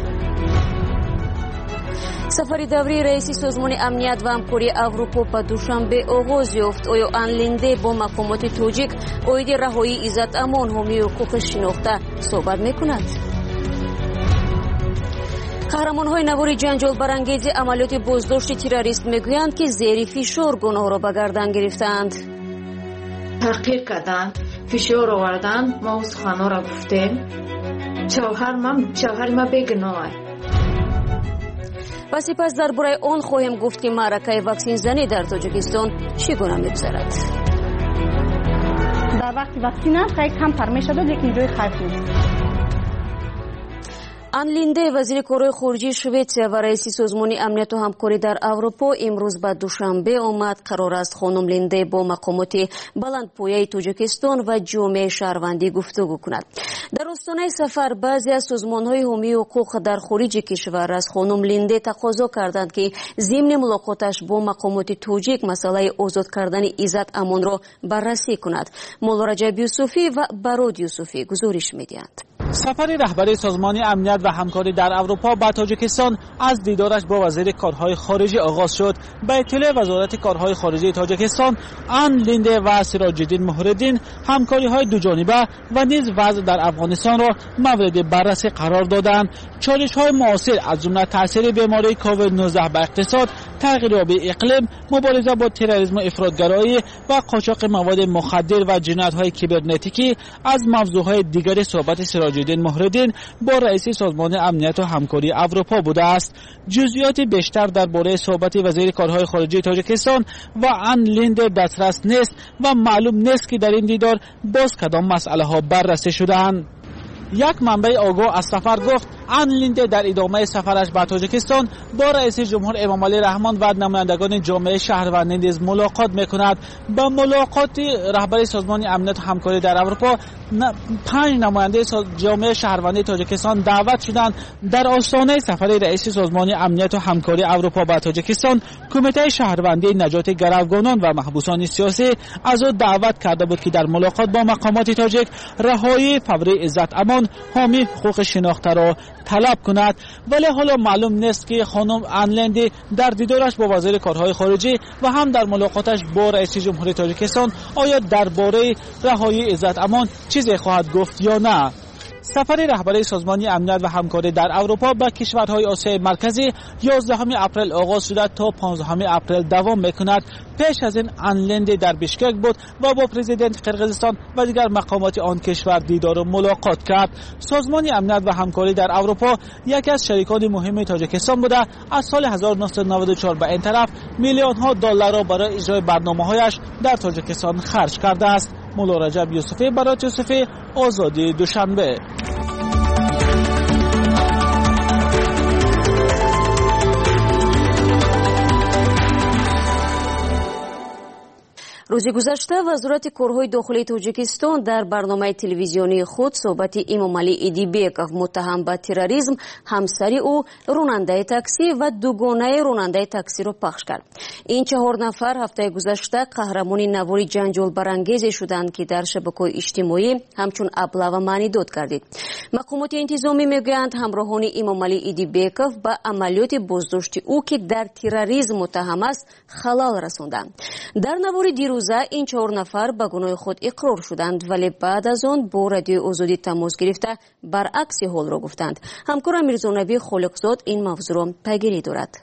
A: сафари даврии раиси созмони амният ва ҳамкории аврупо ба душанбе оғоз ёфт. оё Ан Линде бо мақомоти тоҷик оиди раҳоии Иззат Амон ҳомии ҳуқуқи шинохта суҳбат мекунад. қаҳрамонҳои навори ҷанҷолбарангези амалиёти боздошти террорист мегӯянд, ки зери фишор гуноҳро ба гардан гирифтаанд.
W: таҳқир карданд, фишор оварданд, мо суханҳоро гуфтем. шавҳари ма бегуноҳ аст.
A: ва сипас дар бораи он хоҳем гуфт, ки маъракаи ваксинзанӣ дар тоҷикистон чӣ гуна мегузарад.
N: дар вақти ваксина хай камтар мешавад, лекин ҷои хайф нест.
A: Ан Линде, вазири корҳои хориҷии Шветсия ва раиси созмони амнияту ҳамкорӣ дар Аврупо имрӯз ба Душанбе омад. қарор аст хонум Линде бо мақомоти баландпояи Тоҷикистон ва ҷомеаи шаҳрвандӣ гуфтугӯ кунад. дар остонаи сафар баъзе аз созмонҳои ҳомии ҳуқуқ дар хориҷи кишвар аз хонум Линде тақозо карданд, ки зимни мулоқоташ бо мақомоти тоҷик масъалаи озод кардани Иззат Амонро баррасӣ кунад. моло Раҷаб Юсуфӣ ва Барод Юсуфӣ гузориш медиҳанд.
O: سفر رهبری سازمان امنیت و همکاری در اروپا به تاجیکستان از دیدارش با وزیر کارهای خارجی آغاز شد. به اطلاع وزارت کارهای خارجی تاجیکستان، آن لینده و سراج الدین مهرالدین همکاری های دو جانبه و نیز وضع در افغانستان را مورد بررسی قرار دادند. چالش های معاصر از جمله تاثیر بیماری کووید نوزده به اقتصاد، تغییرات اقلیم، مبارزه با تروریسم و افراطگرایی و قاچاق مواد مخدر و جنایت‌های کیبرنتیکی از موضوعهای دیگر صحبت سراج الدین مهرالدین با رئیس سازمان امنیت و همکاری اروپا بوده است. جزئیات بیشتر درباره صحبت وزیر کارهای خارجی تاجیکستان و آن لینده دسترس نیست و معلوم نیست که در این دیدار باز کدام مسئله ها بررسی شده‌اند. یک منبع آگاه از سفر گفت آن لینده در ادامه سفرش به تاجیکستان با رئیس جمهور امام علی رحمان و نمایندگان جامعه شهروندی نیز ملاقات میکند. با ملاقات رهبر سازمان امنیت و همکاری در اروپا پنج نماینده جامعه شهروندی تاجیکستان دعوت شدند. در آستانه سفر رئیس سازمان امنیت و همکاری اروپا به تاجیکستان، کمیته شهروندی نجات گروگانان و محبوسان سیاسی از او دعوت کرده بود که در ملاقات با مقامات تاجیک رهایی فوری عزت امان حامی حقوق شناخته را طلب کند. ولی حالا معلوم نیست که خانم آن لینده در دیدارش با وزیر کارهای خارجی و هم در ملاقاتش با رئیس جمهوری تاجیکستان آیا درباره رهایی عزت امان چیزی خواهد گفت یا نه. سفر رهبر سازمان امنیت و همکاری در اروپا به کشورهای آسیای مرکزی یازدهم اپریل آغاز شده تا پانزدهم اپریل دوام میکند. پیش از این انلند در بیشکک بود و با پرزیدنت قرقیزستان و دیگر مقامات آن کشور دیدار و ملاقات کرد. سازمان امنیت و همکاری در اروپا یکی از شریکان مهم تاجیکستان بوده. از سال هزار و نهصد و نود و چهار به این طرف میلیون ها دلار را برای اجرای برنامه‌هایش در تاجیکستان خرج کرده است. مولا رجب یوسفی برای یوسفی، آزادی دوشنبه.
A: روز گذشته وزارت کارهای داخلی تاجیکستان در برنامه تلویزیونی خود صحبت امامعلی ایدیبکов متهم به تروریسم، همسری او راننده تاکسی و دوگانه راننده تاکسی را پخش کرد. این چهار نفر هفته گذشته قهرمان نواری جنجال برانگیزی شدند که در شبکه‌های اجتماعی همچون ابله و معنیداد گردید. مقامات انتظامی میگویند همراهان امامعلی ایدیبکov به عملیات بازداشت او که در تروریسم متهم است خلال رساندند. در نواری دیروزه این چهار نفر به گناه خود اقرار شدند، ولی بعد از آن با رادیو آزادی تماس گرفته برعکس حال را گفتند. همکار میرزانبی خالقزاد این موضوع را پیگیری دارد.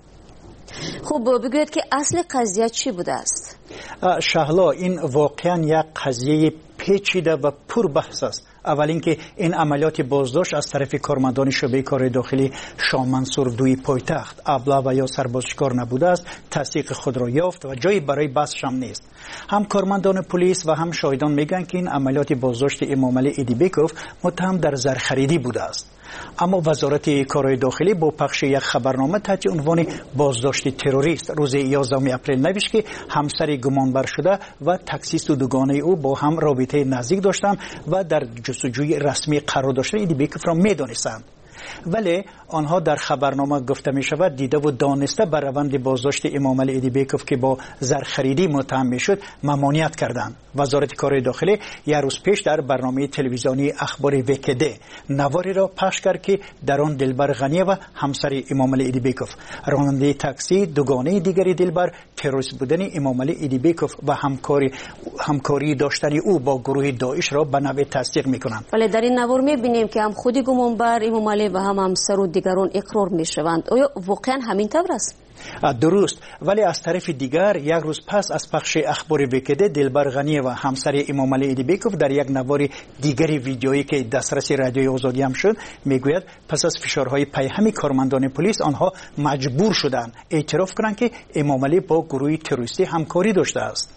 A: خب بگوید که اصل قضیه چی بوده است؟
E: شهلا، این واقعا یک قضیه پیچیده و پر بحث است. اول اینکه این عملیات بازداشت از طرف کارمندان شعبه کار داخلی شاه منصور دوی پایتخت ابله و یا سربازشکار نبوده است، تصدیق خود را یافت و جایی برای بحث هم نیست. هم کارمندان پلیس و هم شاهدان میگن که این عملیات بازداشت امامعلی ایدیبکov متهم در زرخریدی بوده است. اما وزارت کارهای داخلی با پخش یک خبرنامه تحت عنوان بازداشت تروریست روز یازدهم اپریل نوشت که همسر گمانبر شده و تاکسیست و دوگانه او با هم رابطه نزدیک داشتند و در جستجوی رسمی قرار داشتن ایدیبکov را میدانستند. ولی آنها در خبرنامه گفته می شود دیده و دانسته بر روند بازداشت امامعلی ایدیبکov که با زرخریدی متهم می شد ممانعت کردند. وزارت کارهای داخلی یک روز پیش در برنامه تلویزیونی اخبار وکده نواری را پخش کرد که در آن دلبر غنیه و همسر امامعلی ایدیبکov راننده تاکسی دوگانه دیگری دلبر تروریست بودن امامعلی ایدیبکov و همکاری همکاری داشتن او با گروه داعش را به نوع تصدیق می کنند.
A: ولی در این نوار می بینیم که هم خودی گمانبر امامعلی و هم همسر و دیگران اقرار می شوند. آیا واقعا همین طور است؟
E: درست، ولی از طرف دیگر یک روز پس از پخش اخبار وکده دلبر غنی و همسر امامعلی ایدیبکov در یک نوار دیگری ویدیویی که دسترس رادیوی آزادی هم شد میگوید پس از فشارهای پیهمی کارمندان پلیس آنها مجبور شدند اعتراف کنند که امامعلی با گروه تروریستی همکاری داشته است.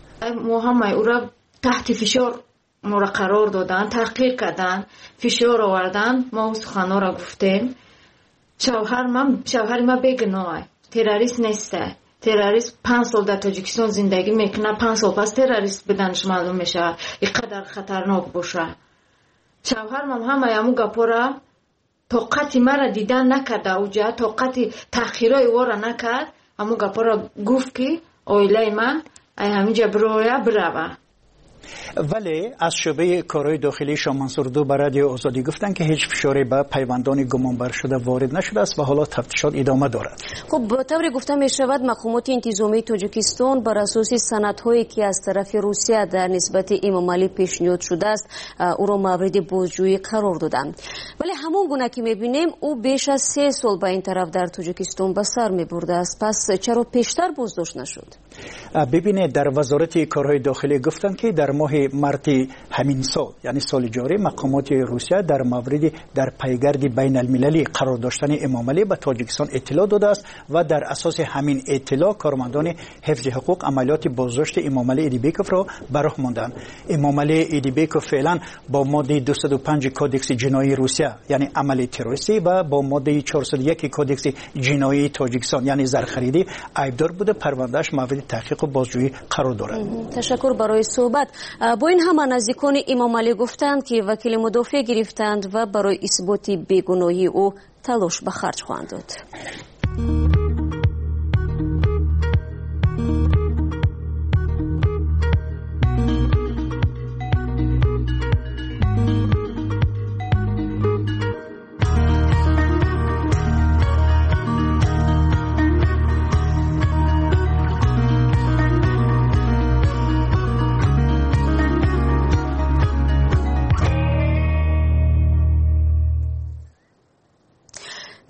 P: محمد او را تحت فشار ما را قرار دادن، تحقیق کردن، فشار آوردن، ما سخنا را گفتیم. شوهر من شوهر ما بیگناه، تروریست نیسته. تروریست پنج سال در تاجیکستان زندگی میکنه، پنج سال پس تروریست بدنش معلوم میشه، اینقدر خطرناک باشه. شوهر من همه همو گپا را طاقت مرا دیدن نکرده، اوجا طاقت تحقیرای او را نکرد، همو گپا را گفت که اویله من ای همینجا برویا بروه.
E: ولی از شعبه کارهای داخلی شاه منصور دو به رادیو آزادی گفتند که هیچ فشاری به پیوندان گمانبر شده وارد نشده است و حالا تفتیشات ادامه دارد.
A: خب به طور گفته می شود مقامات انتظامی تاجیکستان بر اساس سندهایی که از طرف روسیه در نسبت امامعلی پیشنهاد شده است او را مورد بازجویی قرار دادند. ولی همون گونه که می بینیم او بیش از سه سال به این طرف در تاجیکستان به سر می برده است. پس چرا پیشتر بازداشت نشد؟
E: ببینید، در وزارت کارهای داخلی گفتند که در ماه مارت همین سال یعنی سال جاری مقامات روسیه در مورد در پیگرد بین المللی قرار داشتن امامعلی به تاجیکستان اطلاع داده است و در اساس همین اطلاع کارمندان حفظ حقوق عملیات بازداشت امامعلی ایدیبکov را به راه ماندند. امامعلی ایدیبکov فعلا با ماده دویست و پنج کودکس جنایی روسیه یعنی عمل تروریستی و با ماده چهارصد و یک کودکس جنایی تاجیکستان یعنی زرخریدی عیبدار بوده. پروندهش مورد تحقیق و بازجویی قرار دارد.
A: تشکر برای صحبت. با این هم نزدیکان امامعلی گفتند که وکیل مدافع گرفتند و برای اثبات بیگناهی او تلاش به خرج خواهند داد.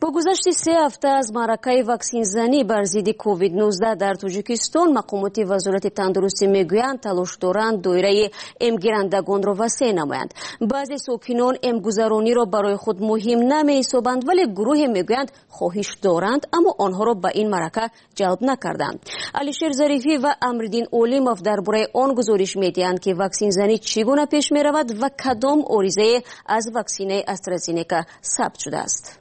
A: با گذشت سه هفته از معرکه واکسین زنی بر ضد کووید نوزده در تاجیکستان، مقامات وزارت تندرستی میگویند تلاش دارند دایره امگیرندگان را وسیع نمایند. بعضی ساکنان امگذرانی را برای خود مهم نمی‌حسابند، ولی گروه میگویند خواهش دارند اما آنها را به این معرکه جلب نکردند. علیشیر ظریفی و امرالدین اولیموف درباره آن گزارش می‌دهند که واکسین زنی چگونه پیش می‌رود و کدام عریضه از واکسین استرازینیکا ثبت شده است.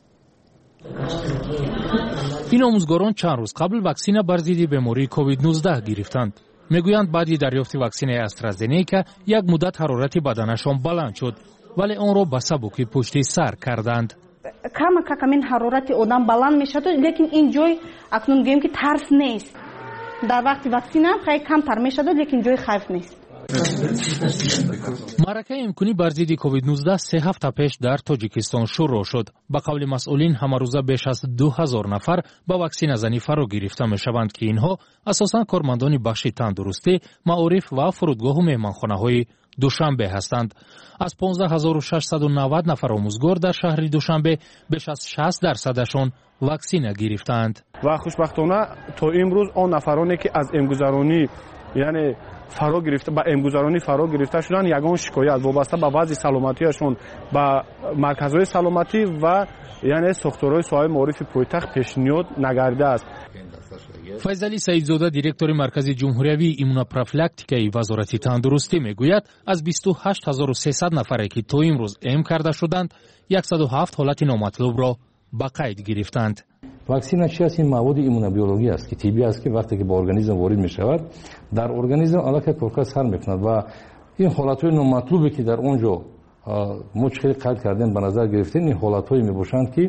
B: این آموزگاران چند روز قبل واکسن بر ضد بیماری کووید نوزده گرفتند. میگویند بعد دریافت واکسن استرازینیکا یک مدت حرارت بدنشان بلند شد، ولی آن را به سبکی پشت سر کردند.
N: کم کم این حرارت آدم بلند میشد، لیکن این جای اکنون گویم که ترس نیست. در وقت واکسن هم خیلی کم تر میشد، لیکن جای خیف نیست.
B: معرکه امکانی بر ضد کووید نوزده سه هفته پیش در تاجیکستان شروع شد. به قول مسئولین همه روزه بیش از دو هزار نفر با واکسن زنی فرا گرفته می شوند که اینها اساساً کارمندان بخش تندرستی، معارف و فرودگاه و مهمانخانه های دوشنبه هستند. از پانزده هزار و ششصد و نود نفر آموزگار در شهر دوشنبه بیش از شصت درصدشان واکسن گرفتند.
X: و خوشبختانه تا امروز آن نفرانی که از امگذرانی یعنی فرا گرفته با امگذرانی فرا گرفته شدن، یگان شکایت وابسته به وضع سلامتیشون با مرکزهای سلامتی و یعنی ساختارهای ساحه معارف پایتخت پیشنهاد نگرده است.
B: فیضعلی سعیدزاده دیرکتور مرکز جمهوریوی ایمونوپروفیلاکتیکای وزارت تندرستی میگوید از بیست و هشت هزار و سیصد نفری که تا امروز ام کرده شدند، صد و هفت حالت نامطلوب را به قید گرفتند.
Q: واکسن چی است؟ این مواد ایمونوبیولوژی است که طبیعی است که وقتی که به ارگانیسم وارد می شود در ارگانیسم علاقه کارکرد سر میکند و این حالتهای نامطلوبی که در اونجا مشکل قید کردن به نظر گرفتن، این حالتهایی می باشند که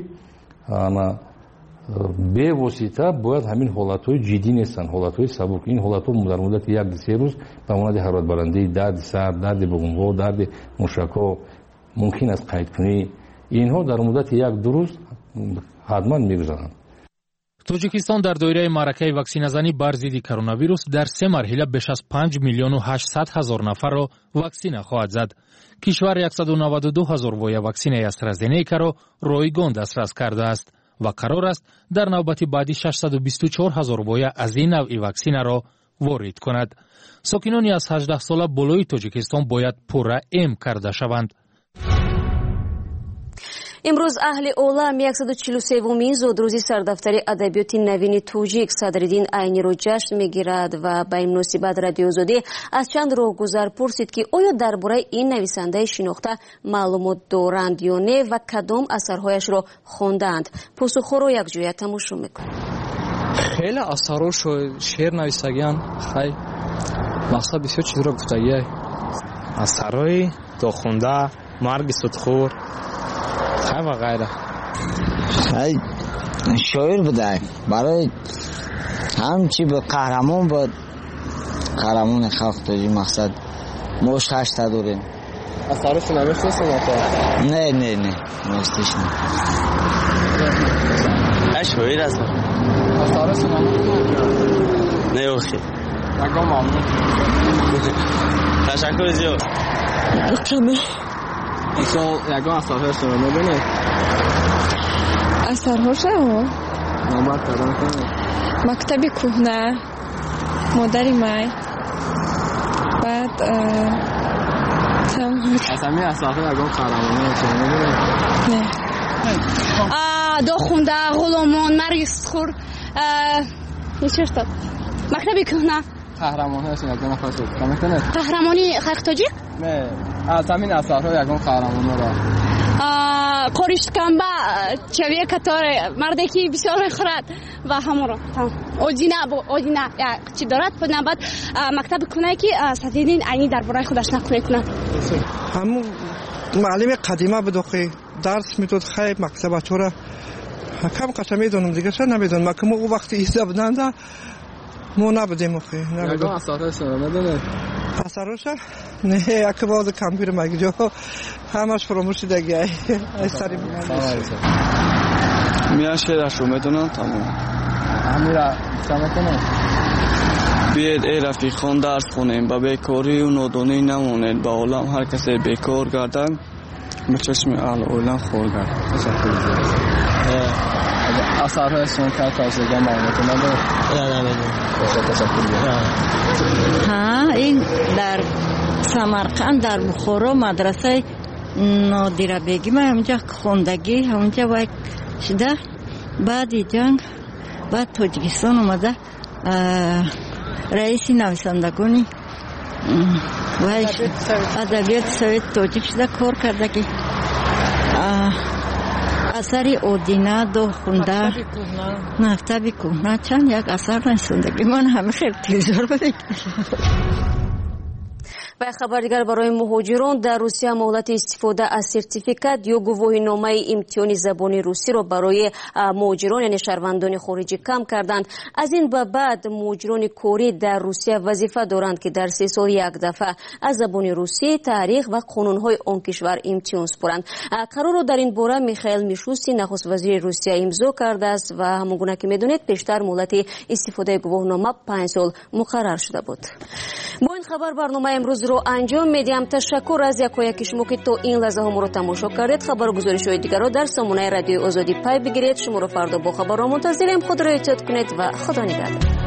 Q: به واسطه باید همین حالتهای جدی نیستند، حالتهای سبک. این حالتها در مدت یک سه روز به مانند حرارت بلندی، درد سر، درد بغم‌ها، درد مشک‌ها ممکن است قید کنی. اینها در مدت یک دو روز حتما میگذرند.
B: تاجیکستان در دایره معرکه واکسن زنی بر ضد کرونا ویروس در سه مرحله بیش از پنج میلیون و هشتصد هزار نفر را واکسن خواهد زد. کشور صد و نود و دو هزار وای واکسن استرازینیکا را رایگان دسترس کرده است و قرار است در نوبت بعدی ششصد و بیست و چهار هزار وای از این نوع واکسن را وارد کند. ساکنانی از هجده ساله بالای تاجیکستان باید پورا ام کرده شوند.
A: امروز اهل عالم صد و چهل و سومین زودروزی سردفتری ادبیات نوین توجیک صدرالدین عینی را جشن میگیرد و به این مناسبت رادیو آزادی از چند راهگذر پرسید که آیا درباره این نویسنده شناخته معلومات دارند یا نه و کدام اثرهایش را خواندند. پاسخ را یک جای تماشا میکنیم.
S: خیلی اثراش شعر نویسگیان خیلی مقصد بسیار چیز را گفتگی اثرهای تا خونده مرگ سودخور و غیره.
V: خیلی شاعر بوده برای همچی به قهرمان بود، قهرمان خلق توجی مقصد موش خشت داریم.
S: اثارش نمیشته سنتا؟
V: نه نه نه نمیشتش نه.
S: شاعر هست اثارش نمیشته؟ نه اوخی اگه ممنون. تشکر زیاد.
V: القمه
S: ایسا یکم اثرهاش رو نبینید؟
Y: اثرهاش رو؟
S: نامبر کردن کنید
Y: مکتب کهنه، مادری مای، بعد
S: از همین اثرها یکم قهرمانی هست رو نبینید؟
Y: نه دو خونده، غلامان، مرگ سخور نیچه شد؟ مکتب کهنه
S: قهرمان هست یکم نفس رو کنید؟
Y: قهرمانی خلق تاجیک؟
S: نه از همین اثرها یکم قهرمانی را
Y: قریش کمبا چویه کتاره مردی که بسیار میخورد و همون را اودینه اودینه چی دارد پس بعد مکتب کنه که صدیدین عینی در برای خودش نقل کنه.
U: همون معلم قدیمه بود که درس میداد خیلی مکتب چورا کم قشم میدونم دیگه شد نمیدونم ما که اون وقتی ایسا بودند ما نبودیم اخی
S: نبودیم. یکم اثرش رو ندونه؟
U: اثرش؟ نه یک باز کمپیر مگه جا همش فراموش دیگه ای سری
Z: میان شعرش رو میدونم تمام
S: امیره سمه کنه
Z: بیاید ای رفیقان درس خونیم با بیکاری و نادانی نمونید با عالم هر کسی بیکار گردن به چشم اهل اولان خوردن. تشکر اثرهای سنت تازگی معلومات نداره. نه نه تشکر.
V: ها این در سمرقند در بخارا مدرسه نادره بیگم همونجا خوندگی همونجا وای شده. بعد جنگ بعد تاجیکستان اومده رئیس نویسندگانی وای ادبیات سویت تاجیک شده کار کرده که اثری اودینا دو خونده مکتبی کهنه چند یک اثر نویسندگی من همه خیلی تلویزیون بده.
A: و خبر دیگر برای مهاجران در روسیه مهلت استفاده از سرتیفیکات یا گواهینامه امتحان زبان روسی را برای مهاجران یعنی شهروندان خارجی کم کردند. از این به بعد مهاجران کاری در روسیه وظیفه دارند که در سه سال یک دفعه از زبان روسی تاریخ و قانونهای آن کشور امتحان سپارند. قرار را در این باره میخائیل میشوستی نخست وزیر روسیه امضا کرده است و همانگونه که میدونید پیشتر مهلت استفاده گواهینامه پنج سال مقرر شده بود. با این خبر برنامه امروز رو انجام میدیم. تشکر از یکایک شما که تا این لحظه هم رو تماشا کردید. خبر گزارش های دیگر رو در سامانه رادیو آزادی پای بگیرید. شما رو فردا با خبر را منتظریم. خود را احتیاط کنید و خدا نگهدار.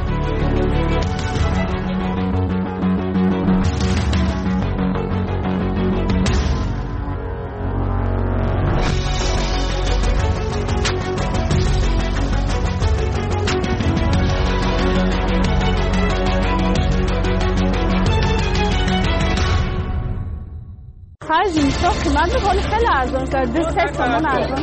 Y: خرج اینجا قیمت رو خیلی خیلی ارزان کرد. دو سه تومن ارزان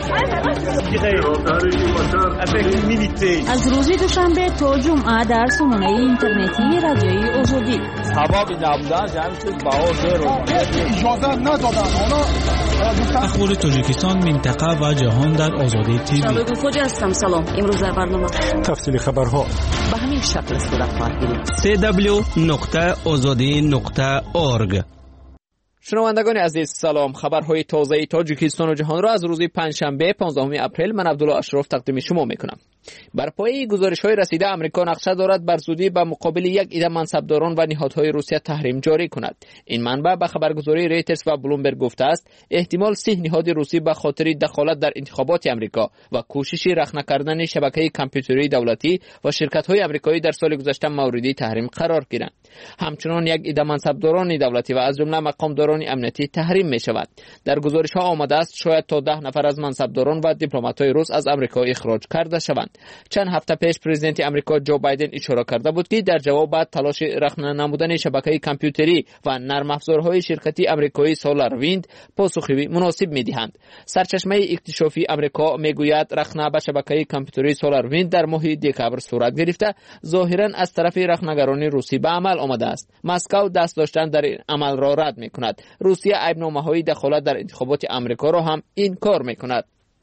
O: از روز دوشنبه تا جمعه در سامانه اینترنتی رادیوی آزادی
F: ثواب نبودن جمع چیز بها زیرو
H: اجازه ندادن.
O: اخبار تاجیکستان منطقه و جهان در آزادی تیوی.
A: شبه فوجی هستم. سلام. امروز در برنامه
H: تفصیل خبرها
A: به همین شکل صورت خواهد گیرید.
K: سی دبلیو نقطه آزادی نقطه اورگ.
M: شنوندگان عزیز سلام. خبرهای تازه تاجیکستان و جهان را از روز پنجشنبه پانزدهم اپریل من عبدالله اشرف تقدیم شما میکنم. بر پایه گزارش‌های رسیده آمریکا نقشه دارد بر زودی به مقابل یک عده منصبداران و نهادهای روسیه تحریم جاری کند. این منبع به خبرگزاری ریترز و بلومبرگ گفته است احتمال سه نهاد روسی به خاطر دخالت در انتخابات آمریکا و کوشش رخنه کردن شبکه کامپیوتری دولتی و شرکت‌های آمریکایی در سال گذشته موردی تحریم قرار گیرند. همچنین یک عده منصبداران دولتی و از جمله مقامداران امنیتی تحریم می‌شود. در گزارش‌ها آمده است شاید تا ده نفر از منصبداران و دیپلمات‌های روس از آمریکا اخراج کرده شوند. چند هفته پیش پرزیدنت آمریکا جو بایدن اشاره کرده بود که در جواب بعد تلاش رخنه نمودن شبکه کامپیوتری و نرم افزارهای شرکتی آمریکایی سولار ویند پاسخی مناسب می‌دهند. سرچشمه اکتشافی آمریکا میگوید رخنه به شبکه کامپیوتری سولار ویند در ماه دکامبر صورت گرفته ظاهراً از طرف رخنه‌گران روسی به عمل آمده است. مسکو دست داشتن در این عمل را رد می‌کند. روسیه عیب‌نامه‌های دخالت در انتخابات آمریکا را هم انکار می‌کند.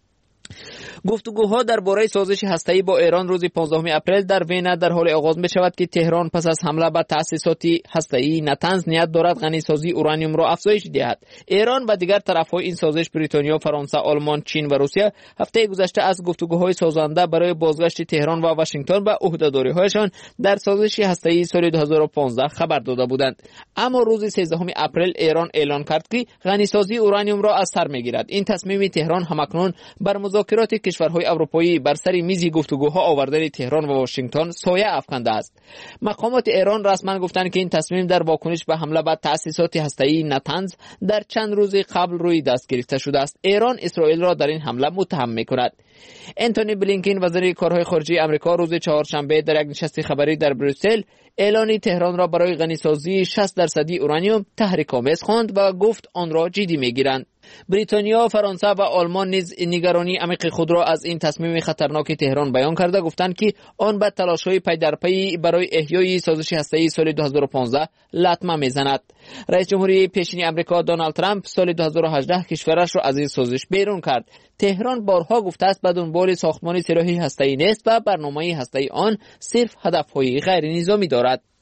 M: گفتگوها درباره سازش هسته‌ای با ایران روز پانزدهم اپریل در وین در حال آغاز می‌شود که تهران پس از حمله به تأسیسات هسته‌ای نتنز نیت دارد غنیسازی اورانیوم را افزایش دهد. ایران و دیگر طرف‌های این سازش بریتانیا، فرانسه، آلمان، چین و روسیه هفته گذشته از گفتگوهای سازنده برای بازگشت تهران و واشنگتن به عهده‌داری‌هایشان در سازش هسته‌ای سال دو هزار و پانزده خبر داده بودند. اما روز سیزدهم اپریل ایران اعلام کرد که غنیسازی اورانیوم را از سر می‌گیرد. این تصمیم تهران همکنون بر مذاکرات کشورهای اروپایی بر سر میز گفتگوها آوردن تهران و واشنگتن سایه افکنده است. مقامات ایران رسما گفتند که این تصمیم در واکنش به حمله به تأسیسات هسته‌ای نتنز در چند روز قبل روی دست گرفته شده است. ایران اسرائیل را در این حمله متهم می‌کند. انتونی بلینکن وزیر کارهای خارجه آمریکا روز چهارشنبه در یک نشست خبری در بروکسل اعلان تهران را برای غنیسازی شصت درصدی اورانیوم تحریک‌آمیز خواند و گفت آن را جدی می‌گیرند. بریتانیا، فرانسه و آلمان نیز نگرانی عمیق خود را از این تصمیم خطرناک تهران بیان کرده گفتند که آن به تلاش‌های پی در پی برای احیای سازش هسته‌ای سال دو هزار و پانزده لطمه می‌زند. رئیس جمهوری پیشین آمریکا دونالد ترامپ سال دو هزار و هجده کشورش را از این سازش بیرون کرد. تهران بارها گفته است به دنبال ساختمان سلاحی هسته‌ای نیست و برنامه هسته‌ای آن صرف هدف‌های غیر نظامی دارد.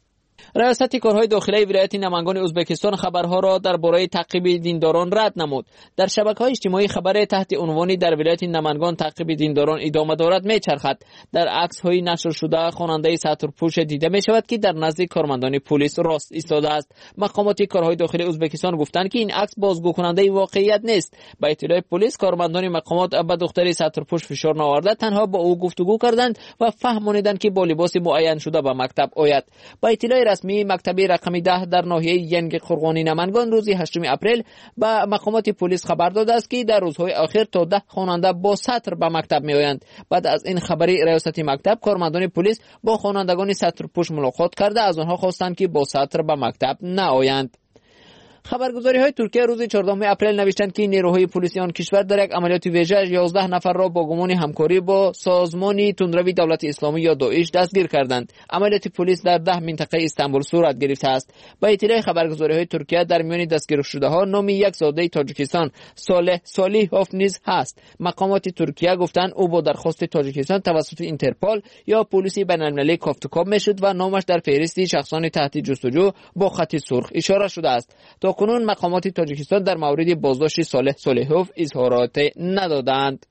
M: ریاست کارهای داخلی ولایت نمنگان ازبکستان خبرها را درباره تعقیب دینداران رد نمود. در شبکه‌های اجتماعی خبر تحت عنوانی در ولایت نمنگان تعقیب دینداران ادامه دارد میچرخد. در عکس‌های نشر شده خواننده سطرپوش دیده می‌شود که در نزد کارمندان پلیس راست ایستاده است. مقامات کارهای داخلی ازبکستان گفتند که این عکس بازگو کننده واقعیت نیست. با اطلاع پلیس کارمندان مقامات به دختر سطرپوش فشار نآورده تنها با او گفتگو کردند و فهمانیدند که با لباس معین شده به مکتب آید. با اطلاع رسمی مکتب رقم ده در ناحیه ینگ قرغانی نمنگان روز هشتم اپریل به مقامات پلیس خبر داده است که در روزهای اخیر تا ده خواننده با سطر به مکتب می آیند. بعد از این خبری ریاست مکتب کارمندان پلیس با خوانندگان سطرپوش ملاقات کرده از آنها خواستند که با سطر به مکتب نآیند. خبرگزاری‌های ترکیه روز چهاردهم اپریل نوشتند که نیروهای پلیسی آن کشور در یک عملیات ویژه یازده نفر را با گمان همکاری با سازمان تندروی دولت اسلامی یا داعش دستگیر کردند. عملیات پلیس در ده منطقه استانبول صورت گرفته است. با اطلاع خبرگزاری‌های ترکیه در میان دستگیر شده‌ها نام یک زاده تاجیکستان صالح صالحوف نیز هست. مقامات ترکیه گفتند او با درخواست تاجیکستان توسط اینترپول یا پلیس بین‌المللی کافتوکاب میشد و نامش در فهرست شخصان تحت جستجو با خط سرخ اشاره شده است. تا کنون مقامات تاجیکستان در مورد بازداشت صالح صالحوف اظهارات ندادند.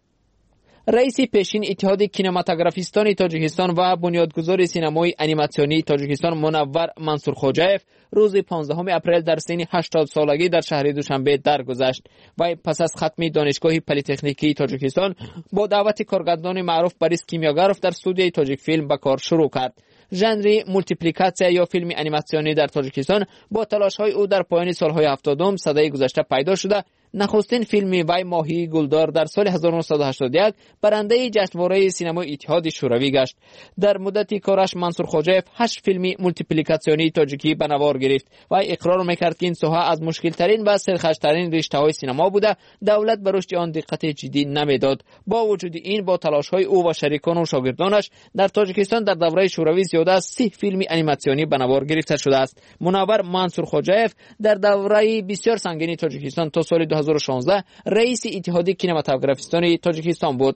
M: رئیس پیشین اتحاد کینماتوگرافیستان تاجیکستان و بنیادگذار سینمای انیماسیونی تاجیکستان منور منصور خوجایف روز پانزدهم اپریل در سن هشتاد سالگی در شهر دوشنبه درگذشت و پس از ختم دانشگاه پلی‌تکنیکی تاجیکستان با دعوت کارگردان معروف بوریس کیمیاگاروف در استودیوی تاجیک فیلم به کار شروع کرد. ژانر مولتیپلیکاسیا یا فیلم انیماسیونی در تاجیکستان با تلاش‌های او در پایان سال‌های هفتادم صدای گذشته پیدا شده. نخستین فیلم وی ماهی گلدار در سال هزار و نهصد و هشتاد و یک برنده جشنواره سینمای اتحاد شوروی گشت. در مدت کارش منصور خوجایف هشت فیلم مولتیپلیکاسیونی تاجیکی به نوار گرفت و اقرار می‌کرد که این ساحه از مشکل‌ترین و سرخوش‌ترین رشته‌های سینما بوده. دولت به رشد آن دقت جدی نمی‌داد. با وجود این با تلاش‌های او و شریکان و شاگردانش در تاجیکستان در دوره شوروی زیاده از سی فیلم انیماسیونی به نوار گرفته شده است. منور منصور خوجایف در دوره بسیار سنگین تاجیکستان تا سال دو هزار و شانزده رئیس اتحاد کینماتوگرافیستان تاجیکستان بود.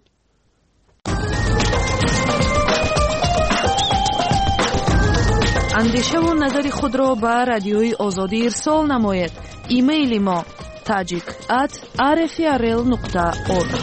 C: اندیشه و نظر خود را به رادیوی آزادی ارسال نمایید. ایمیل ما tajik at r f r l nokta org.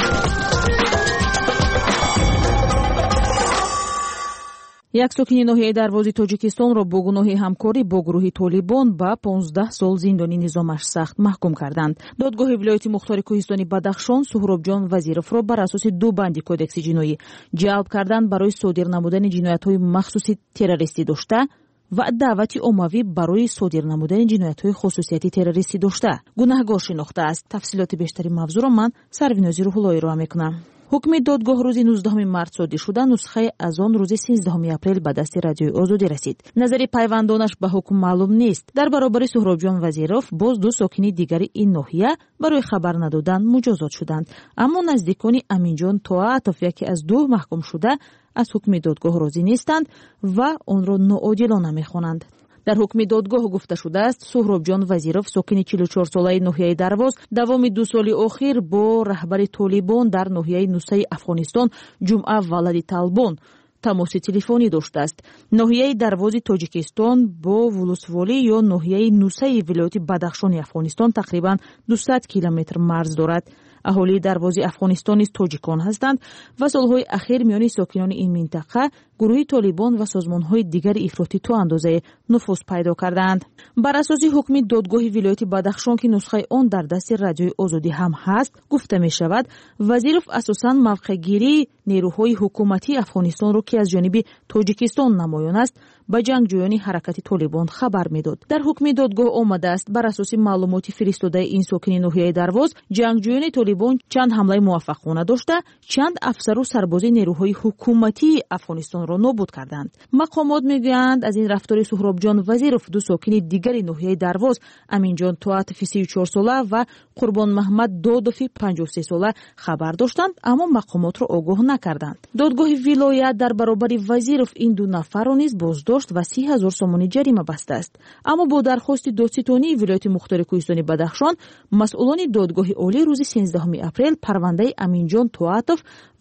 C: یک ساکن ناحیه دروازی تاجیکستان را با گناه همکاری با گروه طالبان به پانزده سال زندانی نظامش سخت محکوم کردند. دادگاه ولایت مختار کوهستانی بدخشان سهرابجان وزیرов را بر اساس دو بند کودکس جنایی جلب کردند برای صادر نمودن جنایت‌های مخصوصی تروریستی داشته و دعوت عمومی برای صادر نمودن جنایت‌های خصوصیتی تروریستی داشته گناهگار شناخته است. تفصیلات بیشتری موضوع را من سروینازی روح‌اللهی را میکنم. حکم دادگاه روز نوزدهم مارس صادر شده، نسخه از آن روز سیزدهم اپریل به دست رادیوی آزادی رسید. نظر پیوندانش به حکم معلوم نیست. در برابر سهرابجان وزیرов باز دو ساکن دیگری این ناحیه برای خبر ندادن مجازات شدند، اما نزدیکان امینجان طاعتوف یکی از دو محکوم شده از حکم دادگاه راضی نیستند و آن را ناعادلانه می‌خوانند. در حکم دادگاه گفته شده است سهرابجان وزیرов ساکن چهل و چهار ساله ناحیه درواز دوام دو سال اخیر با رهبر طالبان در ناحیه نوسای افغانستان جمعه ولدی طالبان تماس تلفنی داشته است. ناحیه درواز تاجیکستان با ولسوالی یا ناحیه نوسای ولایت بدخشان افغانستان تقریبا دویست کیلومتر مرز دارد. اهالی دروازی افغانستان نیز تاجیکان هستند و سالهای اخیر میان ساکنان این منطقه گروه طالبان و سازمانهای دیگر افراطی تا اندازه نفوذ پیدا کردند. بر اساس حکم دادگاه ولایت بدخشان که نسخه آن در دست رادیوی آزادی هم هست گفته می شود وزیرов اساساً موقع گیری نیروهای حکومتی افغانستان را که از جانب تاجیکستان نمایان است به جنگجویان حرکت طالبان خبر میداد. در حکم دادگاه آمده است بر اساس معلومات فرستاده این ساکن ناحیه درواز جنگجویان طالبان چند حمله موفقانه داشته چند افسر و سرباز نیروهای حکومتی افغانستان را نابود کردند. مقامات میگویند از این رفتار سهرابجان وزیرов دو ساکن دیگری ناحیه درواز امینجان طاعتوف سی و چهار ساله و قربان محمد دادوف پنجاه و سه ساله خبر داشتند اما مقامات را آگاه نکردند. دادگاه ولایت در برابر وزیرov این دو نفر را نیز بازداشت و سی هزار سومانی جریمه بسته است. اما با درخواست دادستانی ولایت مختار کوهستانی بدخشان مسئولان دادگاه عالی روز سیزدهم اپریل پرونده امینجان طاعتوف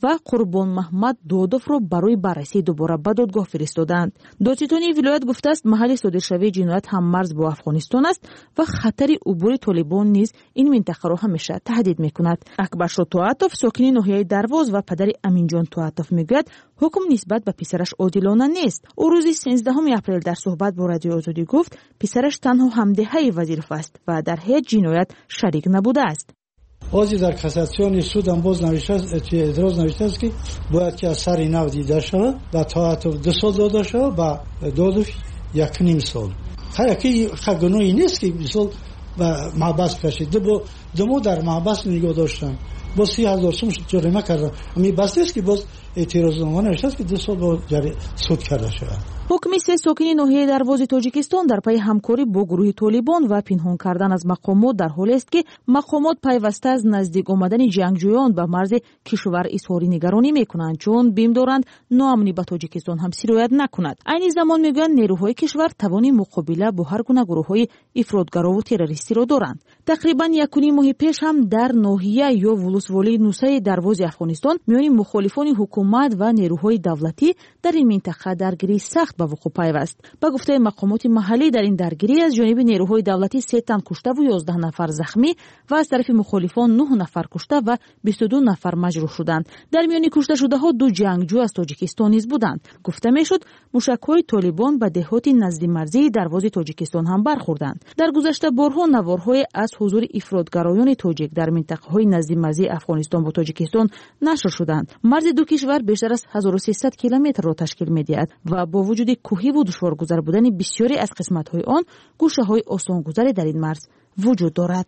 C: و قربان محمد دودوف را برای بررسی دوباره به دادگاه فرستادند. دادستانی ولایت گفته است محل صادرشوی جنایت هم مرز با افغانستان است و خطر عبور طالبان نیز این منطقه را همیشه تهدید میکند. اکبرشاه طاعتوف ساکن ناحیه درواز و پدر امینجان طاعتوف میگوید حکم نسبت به پسرش عادلانه نیست. او روز سیزدهم اپریل در صحبت با رادیو آزادی گفت پسرش تنها همدهه وزیرف است و در هیچ جنایت شریک نبوده است.
U: بازی در کاساسیون سود هم باز نوشته است که ادراز نوشته است که باید که از سر اینو دیده شود و طاعتوف دو سال داده شود و دادوف یک نیم سال. خیلی که خگنوی نیست که مثال و محبس کشید. دو دمو در محبس نگاه داشتن. با سی هزار سوم جریمه کردن. امی بس نیست که باز اعتراض نامه نوشته است که دو سال با جری سود کرده شود.
C: حکم سه ساکن ناحیه درواز تاجیکستان در پی همکاری با گروه طالبان و پنهان کردن از مقامات در حالی است که مقامات پیوسته از نزدیک آمدن جنگجویان به مرز کشور اظهار نگرانی میکنند چون بیم دارند ناامنی به تاجیکستان هم سرایت نکند. عین زمان میگویند نیروهای کشور توان مقابله با هر گونه گروههای افراطگرا و تروریستی را دارند. تقریبا یک و نیم ماه پیش هم در ناحیه یا ولسوالی نوسای درواز افغانستان میان مخالفان حکومت و نیروهای دولتی در این منطقه درگیری سخت به وقوع پیوست. به گفته مقامات محلی در این درگیری از جانب نیروهای دولتی سه تن کشته و یازده نفر زخمی و از طرف مخالفان نه نفر کشته و بیست و دو نفر مجروح شدند. در میان کشته شده ها دو جنگجو از تاجیکستان نیز بودند. گفته میشد موشک‌های طالبان به دهات نزد مرزی درواز تاجیکستان هم برخوردند. در گذشته بارها نوارهای از حضور افراطگرایان تاجیک در منطقه‌های نزد مرزی افغانستان با تاجیکستان نشر شدند. مرز دو کشور بیشتر از هزار و سیصد کیلومتر را تشکیل می‌دهد و با وجود کوهی و دشوارگذر بودن بسیاری از قسمت‌های آن گوشه‌های آسان‌گذری در این مرز وجود دارد.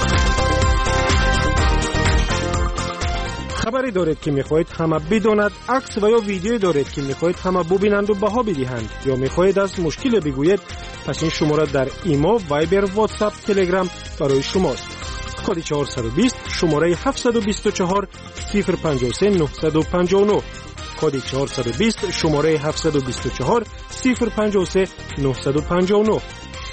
H: خبری دارید که می‌خواهید همه بداند، عکس و یا ویدیویی دارید که می‌خواهید همه ببینند و بها بدهند یا می‌خواهید از مشکل بگویید، پس این شماره در ایما، وایبر، واتساپ، تلگرام برای شماست. کد چهارصد و بیست شماره هفتصد و بیست و چهار صفر پنجاه و سه نهصد و پنجاه و نه. کد چهارصد و بیست شماره هفتصد و بیست و چهار صفر پنجاه و سه نهصد و پنجاه و نه.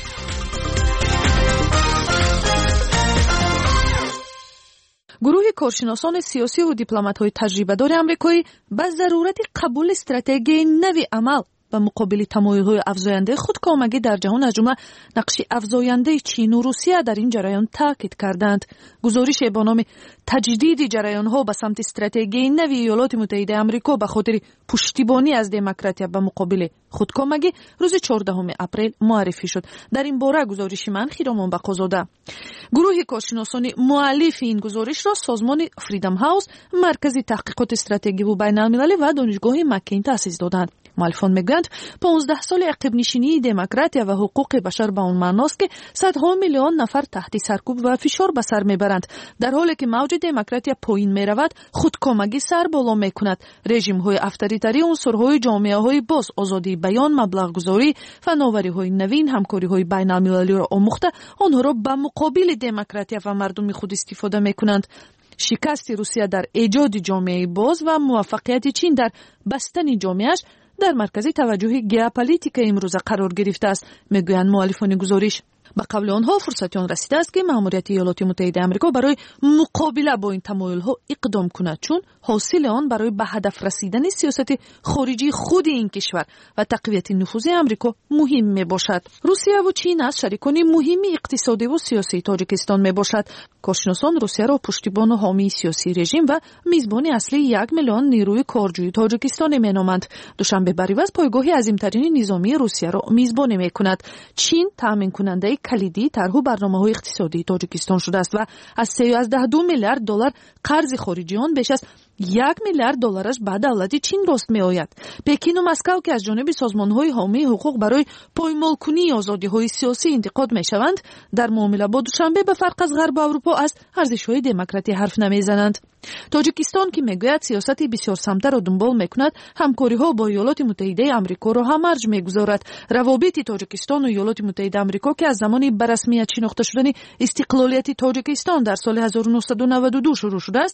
G: گروه کارشناسان سیاسی و دیپلمات‌های تجربه‌دار آمریکایی به ضرورت قبول استراتژی نوی عمل به مقابل تمایل‌های افزاینده خودکامگی در جهان از جمله نقش افزاینده چین و روسیه در این جریان تاکید کردند. گزارش با نام تجدید جریان‌ها به سمت استراتژی نوی ایالات متحده آمریکا به خاطر پشتیبانی از دموکراسی به مقابل خودکامگی روز چهاردهم اپریل معرفی شد. در این باره گزارش من خیرامان بقازاده. گروه کارشناسان مؤلف این گزارش را سازمان فریدم هاوس، مرکز تحقیقات استراتژی و بین‌المللی و دانشگاه مکین تأسیس دادند. مؤلفان میگویند پانزده سال عقب نشینی دموکراسی و حقوق بشر به اون معناست که صدها میلیون نفر تحت سرکوب و فشار به سر میبرند، در حالی که موج دموکراسی پایین میرود خودکامگی سر بالا میکند. رژیم های افطاریتری عنصرهای جامعه های باز، آزادی بیان، مبلغ گذاری، فناوری های نوین، همکاری های بین المللی را آموخته آنها را به مقابل دموکراسی و مردم خود استفاده میکنند. شکست روسیه در ایجاد جامعه باز و موفقیت چین در بستن جامعهش در مرکز توجه ژئوپلیتیک امروزه قرار گرفته است، میگویند مؤلفان گزارش. به قول آنها فرصتی آن رسیده است که مأموریت ایالات متحده آمریکا برای مقابله با این تمایل‌ها اقدام کند، چون حاصل آن برای به هدف رسیدن سیاست خارجی خود این کشور و تقویت نفوذ آمریکا مهم میباشد. روسیه و چین از شریکان مهم اقتصادی و سیاسی تاجیکستان میباشد. کارشناسان روسیه را پشتیبان و حامی سیاسی رژیم و میزبان اصلی یک میلیون نیروی کارجوی تاجیکستان مینامند. دوشنبه بریوز پایگاه عظیمترین نظامی روسیه را میزبانی میکند. چین تامین کننده کلیدی طرح و برنامه‌های اقتصادی تاجیکستان شده است و از سیزده میلیارد دلار قرض خارجی آن بیش از یک میلیارد دلارش به دولت چین راست می آید. پکین و مسکو که از جانب سازمان‌های حامی حقوق برای پایمال کنی آزادی‌های سیاسی انتقاد می‌شوند، در معامله با دوشنبه به فرق از غرب اروپا از ارزش‌های دموکراسی حرف نمی‌زنند. تاجیکستان که میگوید سیاست بسیار سمته را دنبال میکند، همکاری‌ها با ایالات متحده آمریکا را همرج میگذارد. روابط تاجیکستان و ایالات متحده آمریکا که از زمان به رسمیت شناخته شدن استقلالیت تاجیکستان در سال هزار و نهصد و نود و دو شروع شده است،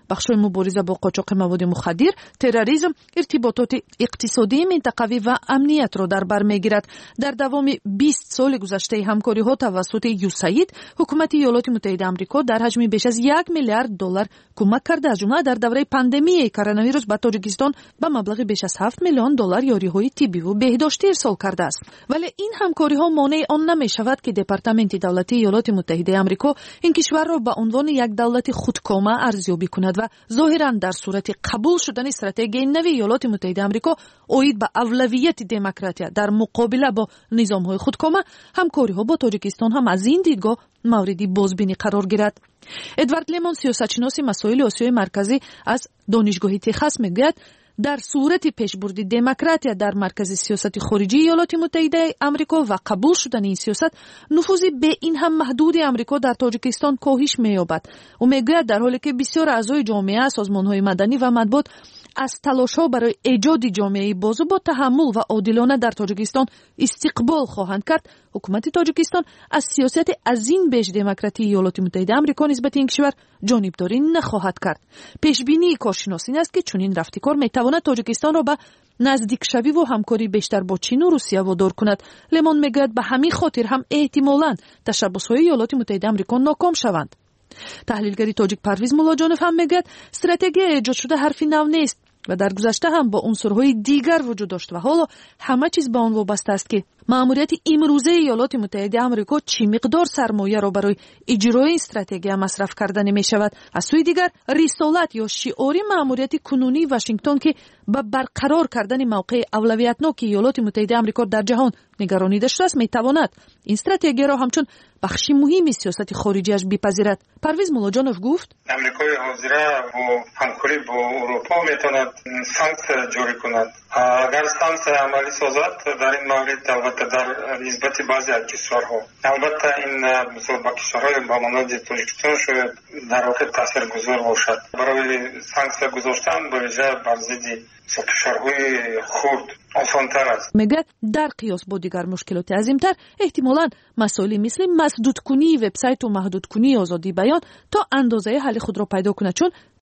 G: бахшҳои мубориза бо қочоқи маводи мухаддир, терроризм, иртибототи иқтисодии минтақавӣ ва амниятро дар бар мегирад. дар давоми бист соли гузаштаи ҳамкориҳо тавассути юсаид ҳукумати иёлоти муттаҳидаи амрико дар ҳаҷми беш аз як миллиард доллар кӯмак карда, аз ҷумла дар давраи пандемияи коронавирус ба Тоҷикистон ба маблағи беш аз ҳафт миллион доллар ёриҳои тиббиву беҳдоштӣ ирсол кардааст. вале ин ҳамкориҳо монеи он намешавад ки департаменти давлатии иёлоти муттаҳидаи амрико ин кишварро ба унвони як давлати худкома арзёбӣ кунад ва зоҳиран дар сурати қабул шудани стратегияи нави иёлоти муттаҳидаи амрико оид ба авлавияти демократия дар муқобила бо низомҳои худкома, ҳамкориҳо бо Тоҷикистон ҳам аз ин дидгоҳ мавриди бозбинӣ қарор гирад. эдвард лемон, сиёсатшиноси масоили осиёи марказӣ аз донишгоҳи Техас мегӯяд, дар сурати пешбурди демократия дар маркази сиёсати хориҷии иёлоти муттаҳидаи амрико ва қабул шудани ин сиёсат, нуфузи беинҳам маҳдуди амрико дар Тоҷикистон коҳиш меёбад. ӯ мегӯяд, дар ҳоле ки бисёр аъзои ҷомеа, созмонҳои маданӣ ва матбуот аз талошҳо барои эҷоди ҷомеаи бозу бо таҳаммул ва одилона дар Тоҷикистон истиқбол хоҳанд кард, ҳукумати Тоҷикистон аз сиёсати аз ин беш демократии иёлоти муттаҳидаи амрико нисбати ин кишвар ҷонибдорӣ нахоҳад кард. пешбинии коршинос ин аст ки чунин рафтикор метавонад Тоҷикистонро ба наздикшавиву ҳамкорӣ бештар бо Чину Русия водор кунад. Лемон мегӯяд, ба ҳамин хотир ҳам эҳтимолан ташаббусҳои иёлоти муттаҳидаи амрико ноком шаванд. таҳлилгари тоҷик Парвиз Муллоҷонов ҳам мегӯяд, стратегия эҷодшуда ҳарфи нав нест ва дар гузашта ҳам бо унсурҳои дигар вуҷуд дошт ва ҳоло ҳама чиз ба он вобаста аст ки маъмурияти имрӯзаи иёлоти муттаҳидаи амрико чӣ миқдор сармояро барои иҷрои ин стратегия масраф карданӣ мешавад. аз сӯи дигар, рисолат ё шиори маъмурияти кунунии Вашингтон ки ба барқарор кардани мавқеи авлавиятноки иёлоти муттаҳидаи амрико дар ҷаҳон нигаронӣ доштааст, метавонад ин стратегияро ҳамчун бахши муҳими сиёсати хориҷиаш бипазирад. Парвиз Муллоҷонов гуфт:
D: амрикои ҳозира бо ҳамкорӣ бо Европа метавонад санксия ҷорӣ кунад. агар санксия амалӣ созад, дар ин маврид албатта дар нисбати баъзе аз кишварҳо, албатта ин мисол ба кишварҳои ба монанди Тоҷикистон шояд дар воқеъ таъсиргузор бошад. барои санксия гузоштан ба виҷа бар зидди кишварҳои хурд осонтар аст.
G: мегӯяд, дар қиёс бо дигар мушкилоти азимтар, эҳтимолан масоили мисли масдудкунии вебсайту маҳдудкунии озодии баён то андозае ҳалли худро пайдо кунад, чун